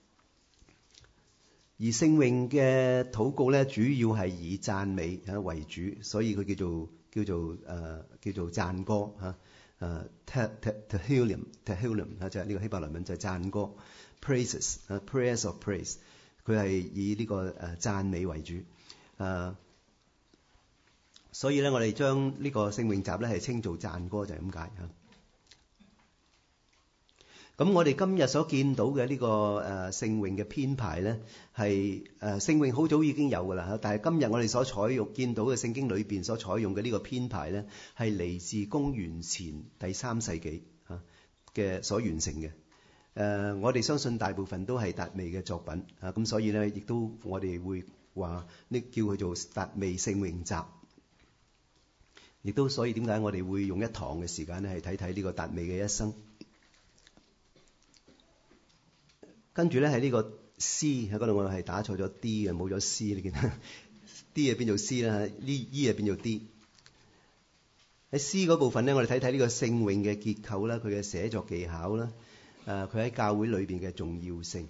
而聖詠嘅禱告咧，主要係以讚美為主，所以佢叫做讚歌Tehillim 就係呢個希伯來文就係讚歌 praises prayers of praise， 佢係以呢個讚美為主所以咧我哋將呢個聖詠集咧係稱做讚歌，就係咁解嚇。咁我哋今日所見到嘅呢個聖詠嘅編排咧，係聖詠好早已經有㗎啦，但係今日我哋所採用見到嘅聖經裏邊所採用嘅呢個編排咧，係嚟自公元前第3世紀嘅所完成嘅。我哋相信大部分都係達味嘅作品咁所以咧亦都我哋會話呢叫佢做達味聖詠集，亦都所以點解我哋會用一堂嘅時間咧係睇呢個達味嘅一生。跟住咧係呢個 C 喺嗰度，我係打錯咗 D 嘅，冇咗 C 你見 D 啊變做 C 啦，呢 E 啊變做 D。喺 C 嗰部分咧，我哋睇呢個聖詠嘅結構啦，佢嘅寫作技巧啦，佢喺教會裏邊嘅重要性。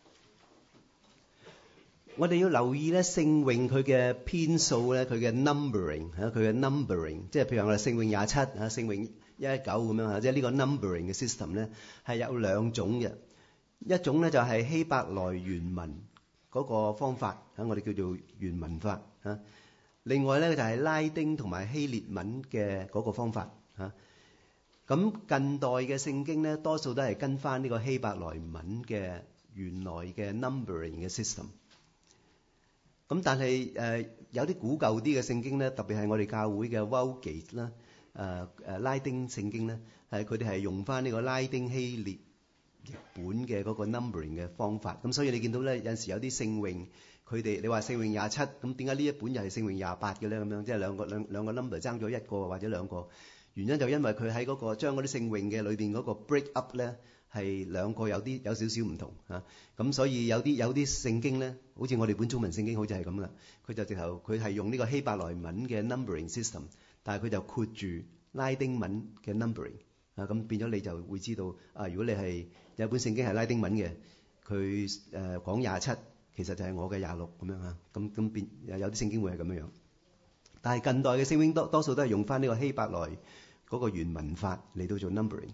我哋要留意咧聖詠佢嘅編數咧，佢嘅 numbering 即係譬如我哋聖詠27聖詠119咁樣即係呢個 numbering 嘅 system 咧係有兩種嘅。一種咧就係希伯來原文嗰個方法我哋叫做原文法另外咧就係拉丁同埋希列文嘅嗰個方法咁近代嘅聖經咧多數都係跟翻呢個希伯來文嘅原來嘅 numbering 嘅 system。咁但係有啲古舊啲嘅聖經咧，特別係我哋教會嘅 Vulgate 啦拉丁聖經咧佢哋係用翻呢個拉丁希列譯本嘅嗰個 numbering 嘅方法，咁所以你見到咧有陣時有啲聖詠，佢哋你話聖詠27，咁點解呢一本又係聖詠28嘅咧？咁樣即係兩個 number 爭咗一個或者兩個，原因就因為佢喺嗰個將嗰啲聖詠嘅裏邊嗰個 break up 咧係兩個有少少唔同咁所以有啲聖經咧，好似我哋本中文聖經好似係咁啦，佢就直頭佢係用呢個希伯來文嘅 numbering system， 但係佢就括住拉丁文嘅 numbering。咁變咗你就會知道如果你係有一本聖經係拉丁文嘅，佢講27，其實就係我嘅26咁樣咁變有啲聖經會係咁樣。但係近代嘅聖經多數都係用翻呢個希伯來嗰個原文法嚟到做 numbering。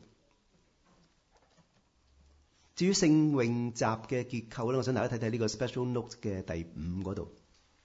至於聖詠集嘅結構咧，我想大家睇睇呢個 special note 嘅第5嗰度。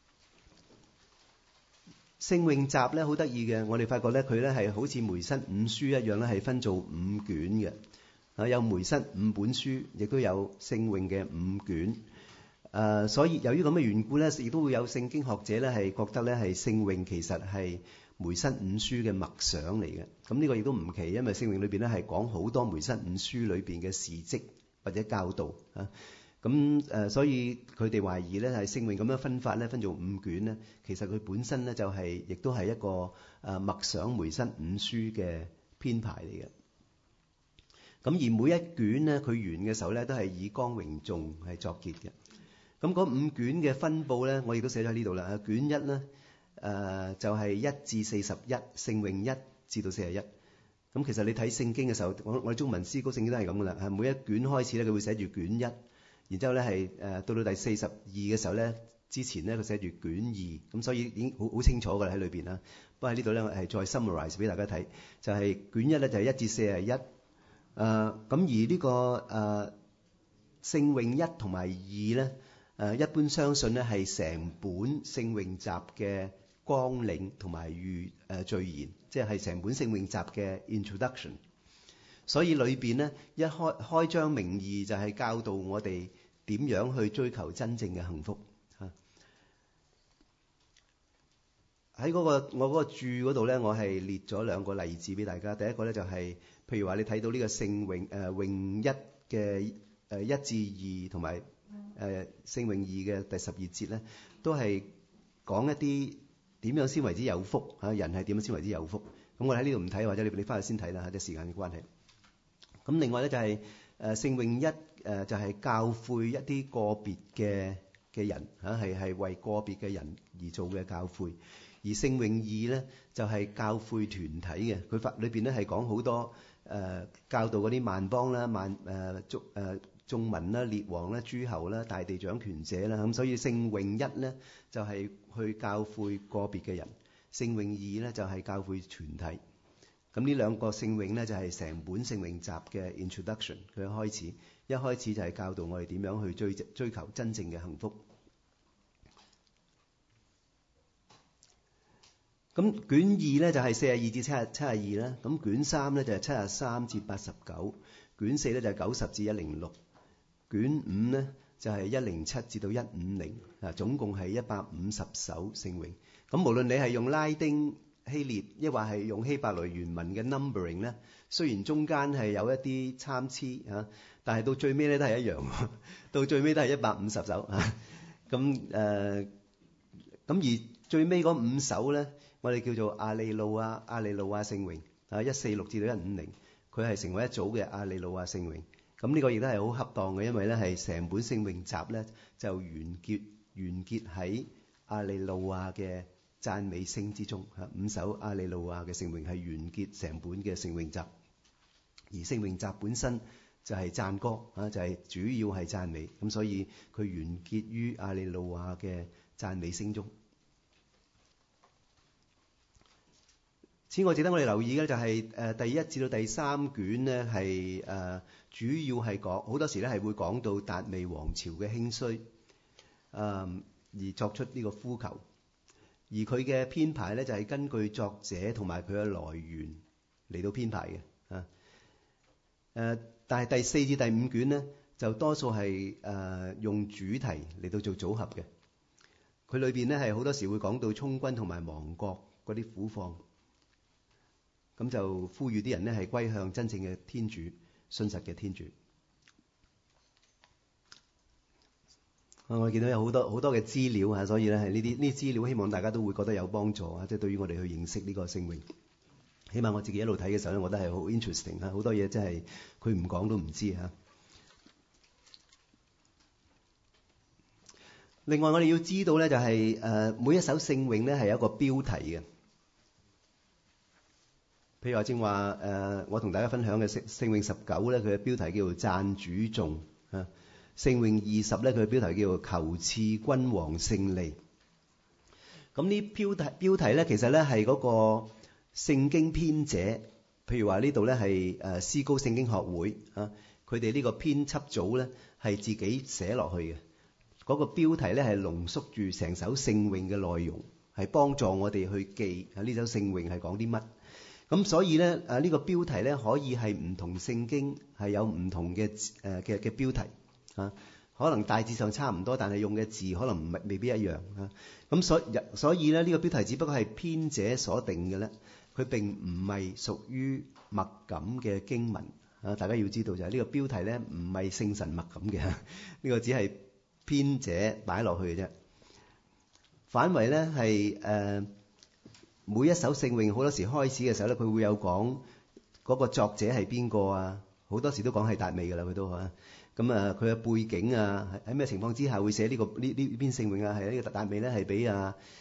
聖詠集咧好得意嘅，我哋發覺咧佢咧係好似梅瑟5書一樣咧，係分做5卷嘅。有梅瑟5本書，亦都有聖詠嘅5卷。所以由於咁嘅緣故咧，亦都會有聖經學者咧係覺得咧係聖詠其實係梅瑟5書嘅默想嚟嘅。咁呢個亦都唔奇，因為聖詠裏邊咧係講好多梅瑟5書裏邊嘅事蹟或者教導所以佢哋懷疑咧係聖詠咁樣分法咧，分做5卷咧，其實佢本身咧就係亦都係一個默想梅瑟5書嘅編排嚟嘅。咁而每一卷咧，佢完嘅時候咧都係以光榮頌係作結嘅。咁嗰5卷嘅分佈咧，我亦都寫咗喺呢度啦。卷1咧就係1至41，聖詠1至到41。咁其實你睇聖經嘅時候，我哋中文詩歌聖經都係咁噶啦。每一卷開始咧，佢會寫住卷1。然之後咧係到第42嘅時候咧，之前咧佢寫住卷2，咁所以已經好清楚㗎啦喺裏邊啦。不過喺呢度咧係再 summarize 俾大家睇，就係卷1咧就係1至41。咁而呢個聖詠1同埋2咧，一般相信咧係成本聖詠集嘅綱領同埋序言，即係成本聖詠集嘅 introduction。所以裏邊咧一開章明義就係教導我哋點樣去追求真正嘅幸福喺我嗰個注嗰度咧，我係列咗2個例子俾大家。第一個咧就係譬如話你睇到呢個聖詠詠1嘅1至2同埋聖詠2嘅第12節咧，都係講一啲點樣先為之有福人係點樣先為之有福。咁我喺呢度唔睇，或者你翻去先睇啦，即係時間嘅關係。咁另外咧就係聖詠就係教誨一啲個別嘅人嚇，係為個別嘅人而做嘅教誨。而聖詠二咧就係教誨團體嘅，佢裏邊咧係講好多教導嗰啲萬邦啦、眾民啦、列王啦、諸侯啦、大地掌權者啦，咁所以聖詠一咧就係去教誨個別嘅人，聖詠二咧就係教誨團體。咁呢兩個聖詠咧就係成本聖詠集嘅 introduction， 佢一開始就係教導我哋點樣去追求真正嘅幸福。咁卷二咧就係42至72啦，咁卷三咧就係73至89，卷四咧就係90至106，卷五咧就係107至到150，總共係150首聖詠。咁無論你係用拉丁希臘，抑或係用希伯來原文嘅 numbering 咧，雖然中間係有一啲參差嚇，但係到最尾咧都係一樣，到最尾都係150首嚇。咁而最尾嗰5首咧，我哋叫做亞利路亞聖詠146至到150，佢係成為一組嘅亞利路亞聖詠。咁呢個亦都係好恰當嘅，因為咧係成本聖詠集咧就完結喺亞利路亞嘅讚美聲之中嚇。5首亞利路亞嘅聖詠係完結成本嘅聖詠集，而聖詠集本身就係讚歌嚇，就係主要係讚美，咁所以佢完結於亞利路亞嘅讚美聲中。此外，值得我哋留意嘅就係第1至到第3卷咧係主要係講好多時咧係會講到達味王朝嘅興衰，而作出呢個呼求。而佢嘅編排咧就係根據作者同埋佢嘅來源嚟到編排嘅但係第4至第5卷咧就多數係用主題嚟到做組合嘅。佢裏邊咧係好多時會講到充軍同埋亡國嗰啲苦況。咁就呼籲啲人咧係歸向真正嘅天主，信實嘅天主。我見到有好多嘅資料啊，所以咧係呢啲資料，希望大家都會覺得有幫助啊，即係對於我哋去認識呢個聖詠。起碼我自己一路睇嘅時候咧，我覺得係好 interesting 啊，好多嘢真係佢唔講都唔知嚇。另外我哋要知道咧，就係每一首聖詠咧係有一個標題嘅。譬如話正話我同大家分享嘅聖詠19咧，佢嘅標題叫做讚主頌啊；聖詠20咧，佢嘅標題叫做求賜君王勝利。咁呢標題咧，其實咧係嗰個聖經編者，譬如話呢度咧係思高聖經學會啊，佢哋呢個編輯組咧係自己寫落去嘅。嗰個標題咧係濃縮住成首聖詠嘅內容，係幫助我哋去記呢首聖詠係講啲乜。咁所以咧，呢個標題咧可以係唔同聖經係有唔同嘅標題啊，可能大致上差唔多，但係用嘅字可能未必一樣啊。咁所以咧，呢個標題只不過係編者所定嘅咧，佢並唔係屬於默感嘅經文啊。大家要知道就係呢個標題咧唔係聖神默感嘅，呢個只係編者擺落去嘅啫。反為咧係每一首聖詠好多時開始嘅時候咧，佢會有講嗰個作者係邊個啊？好多時都講係達味㗎啦，佢都嚇。咁佢嘅背景啊，喺咩情況之下會寫呢篇聖詠啊？係呢個達味咧係俾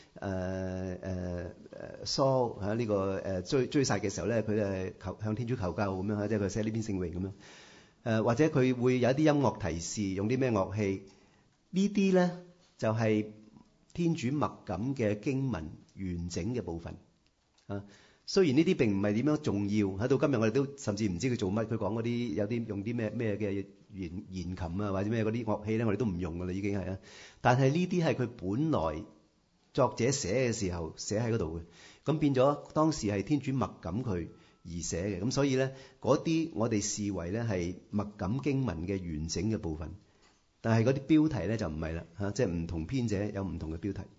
蘇呢個追殺嘅時候咧，佢係向天主求救咁樣，即係佢寫呢篇聖詠咁樣。或者佢會有一啲音樂提示，用啲咩樂器？呢啲咧就係天主默感嘅經文完整嘅部分啊。雖然呢啲並唔係點樣重要，喺到今日我哋都甚至唔知佢做乜。佢講嗰啲有啲用啲咩嘅弦琴啊，或者咩嗰啲樂器咧，我哋都唔用㗎啦，已經係啊。但係呢啲係佢本來作者寫嘅時候寫喺嗰度嘅，咁變咗當時係天主默感佢而寫嘅，咁所以咧嗰啲我哋視為咧係默感經文嘅完整嘅部分。但係嗰啲標題咧就唔係啦嚇，即係唔同編者有唔同嘅標題。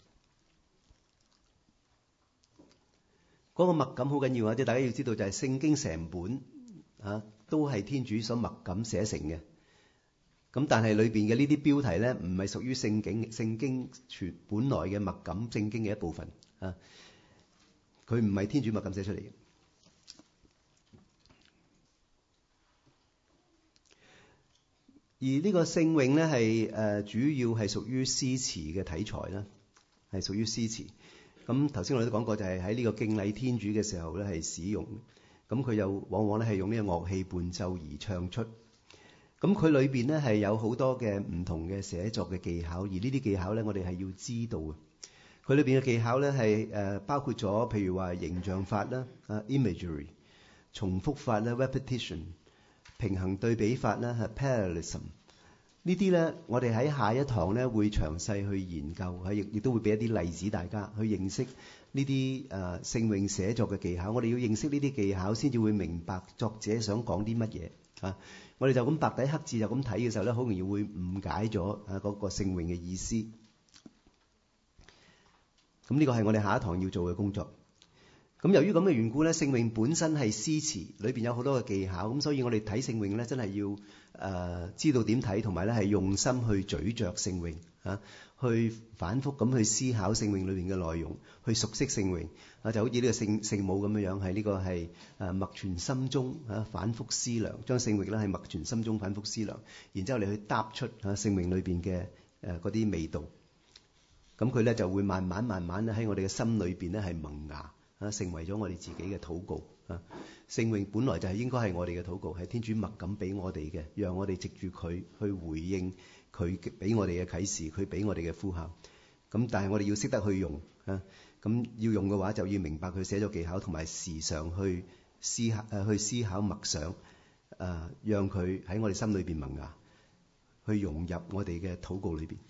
嗰個默感好緊要啊！即係大家要知道，就係聖經成本都係天主所默感寫成嘅。咁但係裏邊嘅呢啲標題咧，唔係屬於聖經全本來嘅默感正經嘅一部分啊。佢唔係天主默感寫出嚟嘅。 而呢個聖詠咧係主要係屬於詩詞嘅題材啦，係屬於詩詞。咁頭先我哋都講過，就係喺呢個敬禮天主嘅時候咧係使用。咁佢又往往咧係用呢個樂器伴奏而唱出。咁佢裏邊咧係有好多嘅唔同嘅寫作嘅技巧，而呢啲技巧咧我哋係要知道嘅。佢裏邊嘅技巧咧係包括咗，譬如話形象法啦，imagery， 重複法啦 ，repetition， 平衡對比法啦，係 parallelism。呢啲咧，我哋喺下一堂咧會詳細去研究，亦都會俾一啲例子大家去認識呢啲聖詠寫作嘅技巧。我哋要認識呢啲技巧，先至會明白作者想講啲乜嘢啊！我哋就咁白底黑字就咁睇嘅時候咧，好容易會誤解咗嗰個聖詠嘅意思。咁呢個係我哋下一堂要做嘅工作。咁由於咁嘅緣故咧，聖詠本身係詩詞，裏邊有好多嘅技巧，咁所以我哋睇聖詠咧，真係要知道點睇，同埋咧係用心去咀嚼聖詠啊，去反覆咁去思考聖詠裏邊嘅內容，去熟悉聖詠啊，就好似呢個聖母咁樣樣，係呢個係默存心中反覆思量，將聖詠咧係默存心中反覆思量，然之後你去答出聖詠裏邊嘅嗰啲味道，咁佢咧就會慢慢咧喺我哋嘅心裏邊咧係萌芽。成為咗我哋自己嘅禱告啊！聖詠本來就係應該係我哋嘅禱告，係天主默感俾我哋嘅，讓我哋藉住佢去回應佢俾我哋嘅啟示，佢俾我哋嘅呼喊。咁但係我哋要識得去用啊！咁要用嘅話，就要明白佢寫作技巧，同埋時常去思考默想，讓佢喺我哋心裏邊萌芽，去融入我哋嘅禱告裏邊。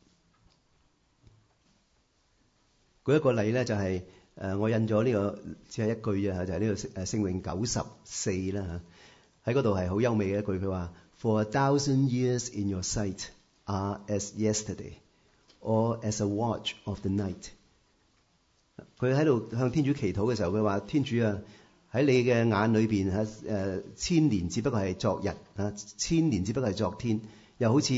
舉一個例咧，就係我印咗呢個只係一句啊，就係呢個聖詠94啦嚇，喺嗰度係好優美嘅一句，佢話 For 1,000 years in your sight are as yesterday, or as a watch of the night。佢喺度向天主祈禱嘅時候，佢話：天主啊，喺你嘅眼裏邊嚇千年只不過係昨日嚇，千年只不過係昨天，又好似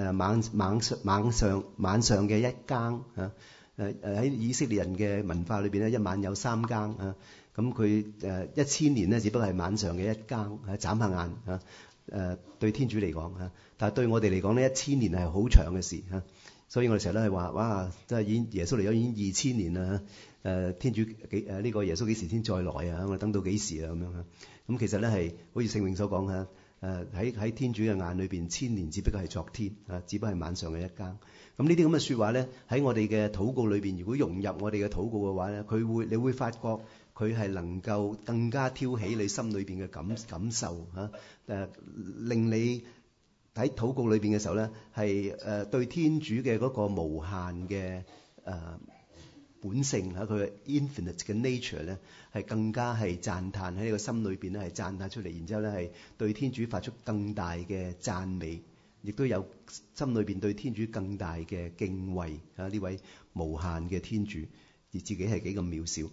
晚上嘅一更嚇。喺以色列人嘅文化裏邊咧，一晚有3更啊，咁佢1000年咧，只不過係晚上嘅一更，眨下眼啊，對天主嚟講啊，但係對我哋嚟講咧，1000年係好長嘅事啊，所以我哋成日都係話，哇，真係已經耶穌嚟咗已經2000年啦，天主呢個耶穌幾時先再來啊？我哋等到幾時啊？咁樣啊，咁其實咧係好似聖詠所講嚇，喺天主嘅眼裏邊，1000年只不過係昨天啊，只不過係晚上嘅一更。咁呢啲咁嘅説話咧，喺我哋嘅禱告裏邊，如果融入我哋嘅禱告嘅話咧，你會發覺佢係能夠更加挑起你心裏邊嘅感受嚇，令你喺禱告裏邊嘅時候咧，係對天主嘅嗰個無限嘅本性嚇，佢嘅 infinite 嘅 nature 咧，係更加係讚歎喺你個心裏邊咧，係讚歎出嚟，然之後咧係對天主發出更大嘅讚美。亦都有心裏邊對天主更大嘅敬畏啊！呢位無限嘅天主，而自己係幾咁渺小。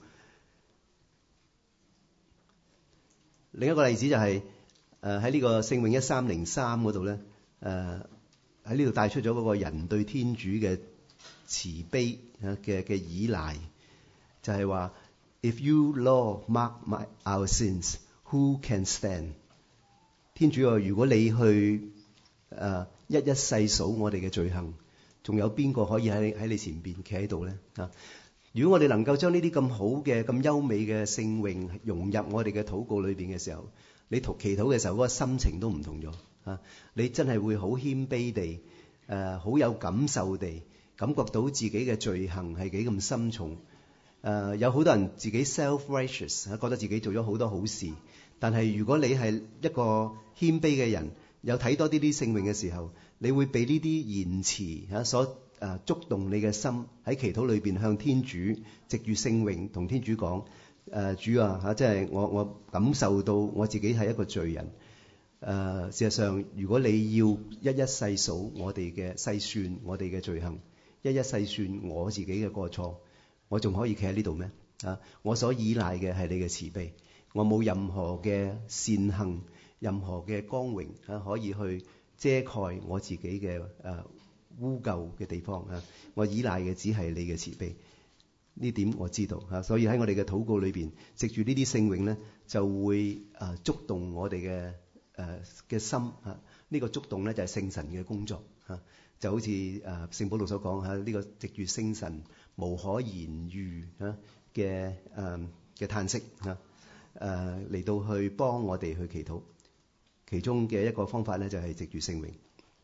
另一個例子就係喺呢個聖詠1303嗰度咧，喺呢度帶出咗嗰個人對天主嘅慈悲嘅依賴，就係話 If you, Lord, mark our sins, who can stand？ 天主啊，如果你去一一細數我哋嘅罪行，仲有邊個可以喺你前邊企喺度咧？如果我哋能夠將呢啲咁好嘅、咁優美嘅聖詠融入我哋嘅禱告裏邊嘅時候，你祈禱嘅時候嗰個心情都唔同咗啊！你真係會好謙卑地，好有感受地感覺到自己嘅罪行係幾咁深重。有好多人自己 self-righteous， 覺得自己做咗好多好事，但係如果你係一個謙卑嘅人，有睇多啲聖詠嘅時候，你會被呢啲言辭所觸動你嘅心，喺祈禱裏邊向天主藉住聖詠同天主講：主啊，即係我感受到我自己係一個罪人。事實上，如果你要一一細數我哋嘅細算我哋嘅罪行，一一細算我自己嘅過錯，我仲可以企喺呢度咩？我所依賴嘅係你嘅慈悲，我冇任何嘅善行。任何嘅光榮可以去遮蓋我自己嘅污垢嘅地方我依賴嘅只係你嘅慈悲，呢點我知道所以喺我哋嘅禱告裏邊，藉住呢啲聖詠咧，就會觸動我哋嘅心呢個觸動咧就係聖神嘅工作嚇，就好似聖保祿所講嚇，呢個藉住聖神無可言喻嚇嘅嘆息嚇，嚟到去幫我哋去祈禱。其中嘅一個方法咧就係藉住聖詠。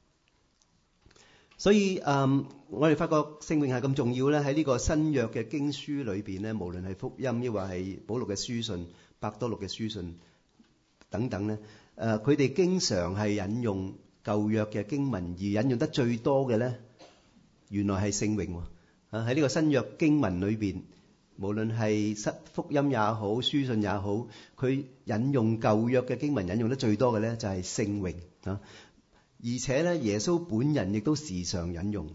所以我哋發覺聖詠係咁重要咧，喺呢個新約嘅經書裏邊咧，無論係福音抑或係保祿嘅書信、伯多祿嘅書信等等咧，佢哋經常係引用舊約嘅經文，而引用得最多嘅咧，原來係聖詠喎。喺呢個新約經文裏邊，無論係福音也好、書信也好，佢引用舊約嘅經文引用得最多嘅咧，就係聖詠啊。而且咧，耶穌本人亦都時常引用，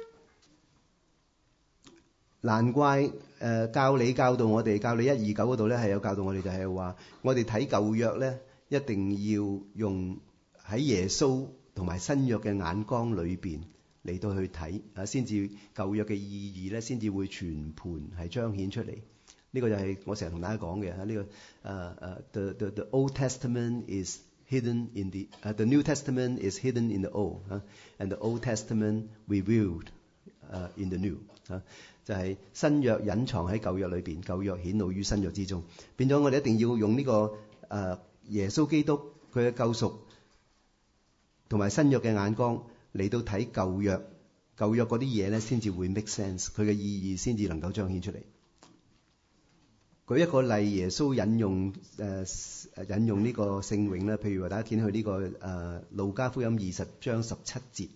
難怪教理教導我哋，教理129嗰度咧係有教導我哋，就係話我哋睇舊約咧，一定要用喺耶穌同埋新約嘅眼光裏邊嚟到去睇啊，先至舊約嘅意義咧，先至會全盤係彰顯出嚟。呢個就係我成日同大家講嘅呢個the Old Testament is hidden in the New Testament is hidden in the Old, and the Old Testament revealed in the New. 就係新約隱藏喺舊約裏邊，舊約顯露於新約之中。變咗我哋一定要用呢個耶穌基督佢嘅救贖同埋新約嘅眼光嚟到睇舊約嗰啲嘢咧，先至會 make sense， 佢嘅意義先至能夠彰顯出嚟。舉一個例，耶穌引用呢個聖詠咧，譬如話大家見去呢個路加福音20章17節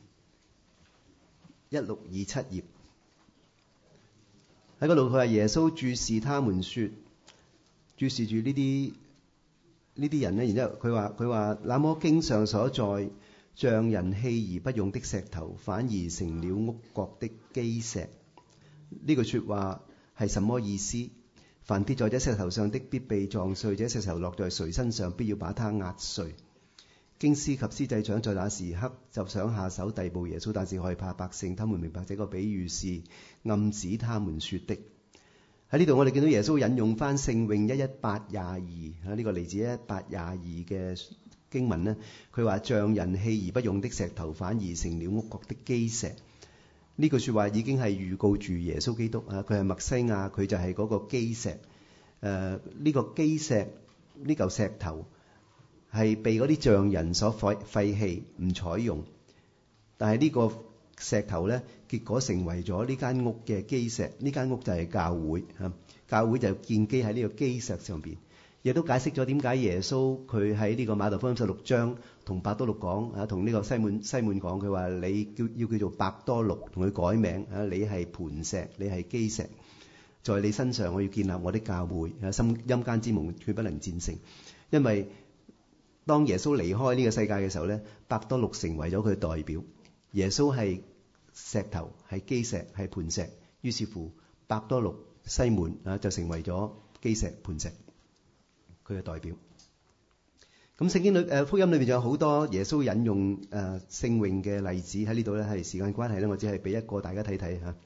1627頁，喺嗰度佢話耶穌注視他們說，注視住呢啲人咧，然之後佢話那麼經上所在，像人棄而不用的石頭，反而成了屋角的基石。呢句說話係什麼意思？凡跌在這石頭上的，必被撞碎；這石頭落在誰身上，必要把他壓碎。經師及司祭長在那時刻就想下手逮捕耶穌，但是害怕百姓，他們明白這個比喻是暗指他們說的。喺呢度我哋見到耶穌引用翻聖詠118:22，呢個嚟自118:22嘅經文呢，佢話像人棄而不用的石頭，反而成了屋角的基石。呢句說話已經係預告住耶穌基督啊，佢係默西亞，佢就係嗰個基石。呢個基石呢嚿石頭係被嗰啲匠人所廢棄唔採用，但係呢個石頭咧，結果成為咗呢間屋嘅基石。呢間屋就係教會啊，教會就建基喺呢個基石上邊。亦都解釋咗點解耶穌佢喺呢個馬太福音16章同伯多祿講啊，同呢個西門講，佢話你要叫做伯多祿，同佢改名啊，你係磐石，你係基石，在你身上我要建立我的教會啊，陰間之門決不能戰勝。因為當耶穌離開呢個世界嘅時候咧，伯多祿成為咗佢嘅代表。耶穌係石頭，係基石，係磐石，於是乎伯多祿、西門啊就成為咗基石、磐石，佢嘅代表。咁聖經福音裏邊仲有好多耶穌引用聖詠嘅例子，喺呢度咧，係時間關係咧，我只係俾一個大家睇睇嚇。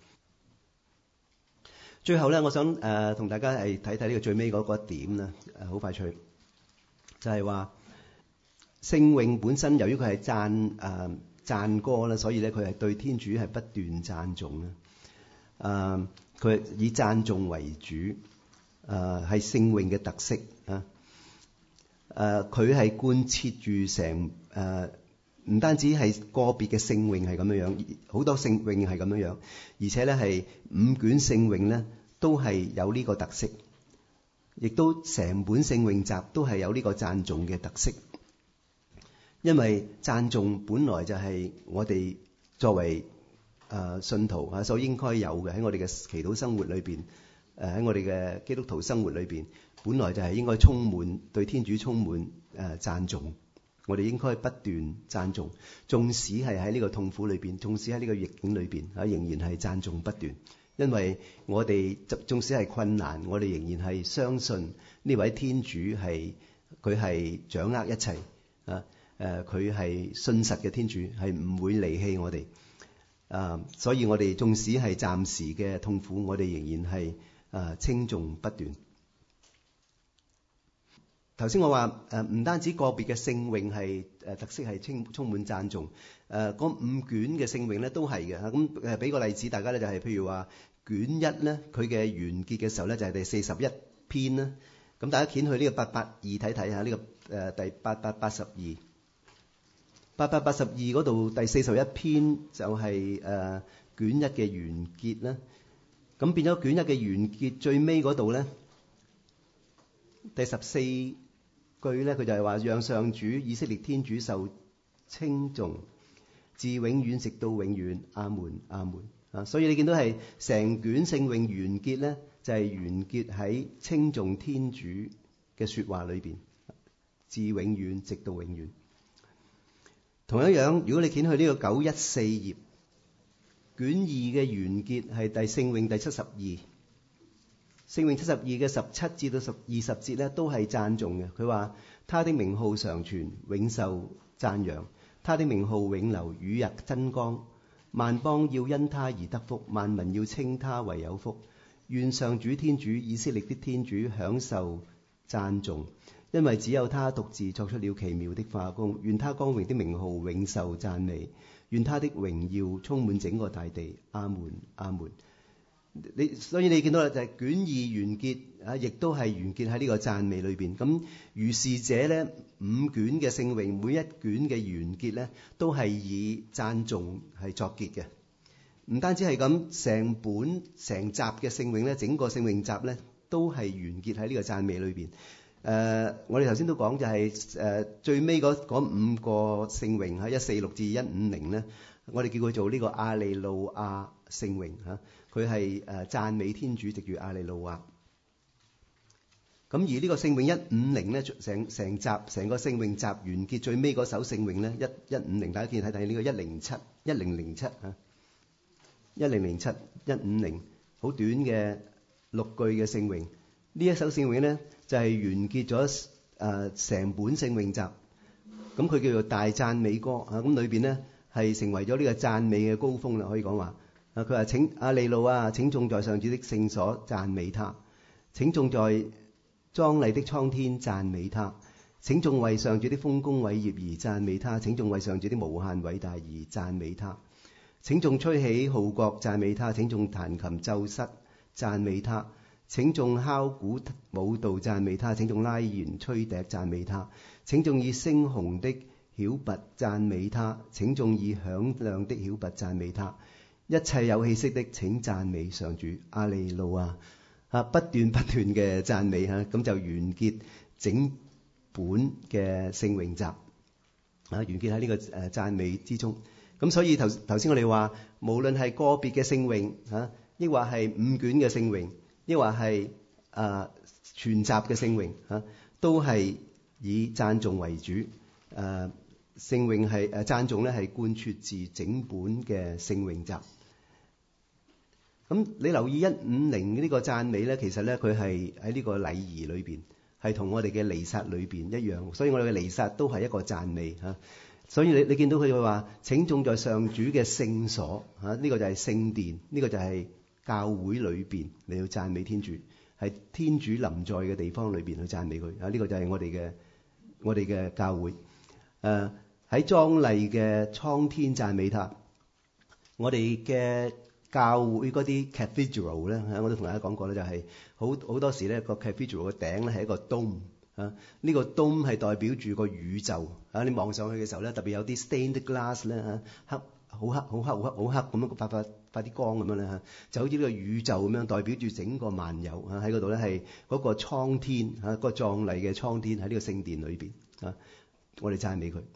最後咧，我想同大家係睇睇呢個最尾嗰個點啦，好快脆，就係話聖詠本身由於佢係讚歌啦，所以咧佢係對天主係不斷讚頌啦。佢以讚頌為主，係聖詠嘅特色啊。佢係貫徹住成唔單止係個別嘅聖詠係咁樣樣，好多聖詠係咁樣樣，而且咧係5卷聖詠咧都係有呢個特色，亦都成本聖詠集都係有呢個讚頌嘅特色。因為讚頌本來就係我哋作為信徒所應該有嘅，喺我哋嘅祈禱生活裏邊，喺我哋嘅基督徒生活裏邊，本來就係應該充滿對天主充滿讚頌。我哋應該不斷讚頌，縱使係喺呢個痛苦裏邊，縱使喺呢個逆境裏邊仍然係讚頌不斷。因為我哋縱使係困難，我哋仍然係相信呢位天主係佢係掌握一切佢係信實嘅天主，係唔會離棄我哋。所以我哋縱使係暫時嘅痛苦，我哋仍然係稱頌不斷。 頭先我話唔單止個別嘅聖詠係特色係充滿讚頌，嗰5卷嘅聖詠咧都係嘅嚇。咁俾個例子大家咧，就係譬如話卷1咧，佢嘅完結嘅時候咧就係第41篇啦。咁大家掀去呢個882睇睇下，呢個第882嗰度第41篇就係卷1嘅完結啦。咁變咗卷1嘅完結最尾嗰度咧，第14句咧，佢就係話讓上主以色列天主受稱頌，自永遠直到永遠，阿門阿門啊！所以你見到係成卷聖詠完結咧，就係完結喺稱頌天主嘅說話裏邊，自永遠直到永遠。同一樣，如果你掀去呢個914頁，卷2嘅完結係聖詠第72。聖詠72嘅17至到20節咧，都係讚頌嘅。佢話：他的名號常存，永受讚揚；他的名號永留，與日增光。萬邦要因他而得福，萬民要稱他為有福。願上主天主以色列的天主享受讚頌，因為只有他獨自作出了奇妙的化工。願他光榮的名號永受讚美，願他的榮耀充滿整個大地。阿門阿門。所以你見到啦，就係卷2完結啊，亦都係完結喺呢個讚美裏邊。咁如是者咧，5卷嘅聖詠每一卷嘅完結咧，都係以讚頌係作結嘅。唔單止係咁，成集嘅聖詠咧，整個聖詠集咧，都係完結喺呢個讚美裏邊。我哋頭先都講就係最尾嗰5個聖詠喺146至150咧，我哋叫佢做呢個亞利路亞聖詠嚇。佢係讚美天主，藉住亞利路亞。咁而呢個聖詠150咧，成個聖詠集完結最尾嗰首聖詠咧，150大家見睇睇呢個1007嚇，1007 好短嘅6句嘅聖詠。呢一首聖詠咧就係完結咗成本聖詠集。咁佢叫做大讚美歌嚇，咁裏邊咧係成為咗呢個讚美嘅高峰啦，可以講話。佢話：請亞利路亞，請眾在上主的聖所讚美他；請眾在莊麗的蒼天讚美他；請眾為上主的豐功偉業而讚美他；請眾為上主的無限偉大而讚美他；請眾吹起號角讚美他；請眾彈琴奏瑟讚美他；請眾敲鼓舞蹈讚美他；請眾拉弦吹笛讚美他；請眾以猩紅的曉拔讚美他；請眾以響亮的曉拔讚美他。一切有氣息的請讚美上主，亞利路亞啊！不斷嘅讚美嚇，咁就完結整本嘅聖詠集啊，完結喺呢個讚美之中。咁所以頭先我哋話，無論係個別嘅聖詠嚇，抑或係5卷嘅聖詠，抑或係全集嘅聖詠嚇，都係以讚頌為主。聖詠係讚頌咧，係貫徹自整本嘅聖詠集。咁你留意150呢個讚美咧，其實咧佢係喺呢個禮儀裏邊，係同我哋嘅彌撒裏邊一樣。所以我哋嘅彌撒都係一個讚美嚇。所以你見到佢話：請眾在上主嘅聖所嚇，呢個就係聖殿，呢個就係教會裏邊你要讚美天主，係天主臨在嘅地方裏邊去讚美佢啊！呢個就係我哋嘅教會。喺莊麗嘅蒼天讚美他，我哋嘅教會嗰啲 cathedral 咧，我都同大家講過咧，就係好多時咧個 cathedral 嘅頂咧係一個 dome 啊，呢個 dome 係代表住個宇宙啊。你望上去嘅時候咧，特別有啲 stained glass 咧嚇，好黑咁樣發啲光咁樣咧嚇，就好似呢個宇宙咁樣代表住整個萬有啊。喺嗰度咧係嗰個蒼天嚇，個壯麗嘅蒼天喺呢個聖殿裏邊啊，我哋讚美佢。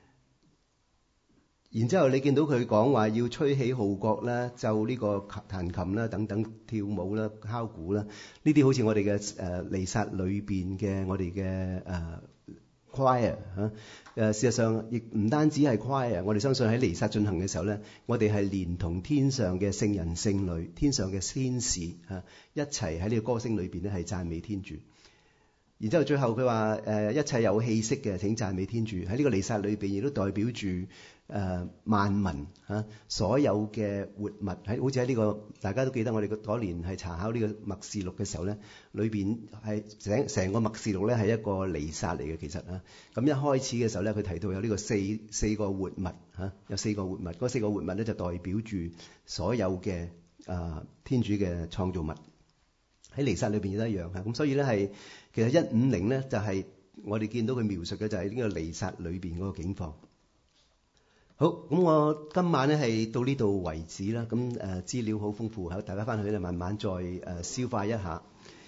然之後你見到佢講話要吹起號角啦，奏呢個彈琴啦，等等跳舞啦，敲鼓啦，呢啲好似我哋嘅彌撒裏邊嘅我哋嘅choir 嚇。事實上亦唔單止係 choir， 我哋相信喺彌撒進行嘅時候咧，我哋係連同天上嘅聖人聖女、天上嘅天使嚇一齊喺呢個歌聲裏邊咧係讚美天主。 然之後最後佢話一切有氣息嘅請讚美天主。喺呢個彌撒裏邊亦都代表住萬民所有嘅活物，好似喺呢個大家都記得我哋嗰年係查考呢個默示錄嘅時候咧，裏邊係成個默示錄咧係一個彌撒嚟嘅其實咁一開始嘅時候咧，佢提到有呢個四個活物有四個活物，嗰四個活物咧就代表住所有嘅天主嘅創造物。喺彌撒裏邊亦都一樣咁所以咧係其實150咧就係我哋見到佢描述嘅就係呢個彌撒裏邊嗰個境況。好，咁我今晚咧係到呢度為止啦。咁資料好豐富，大家翻去咧慢慢再消化一下。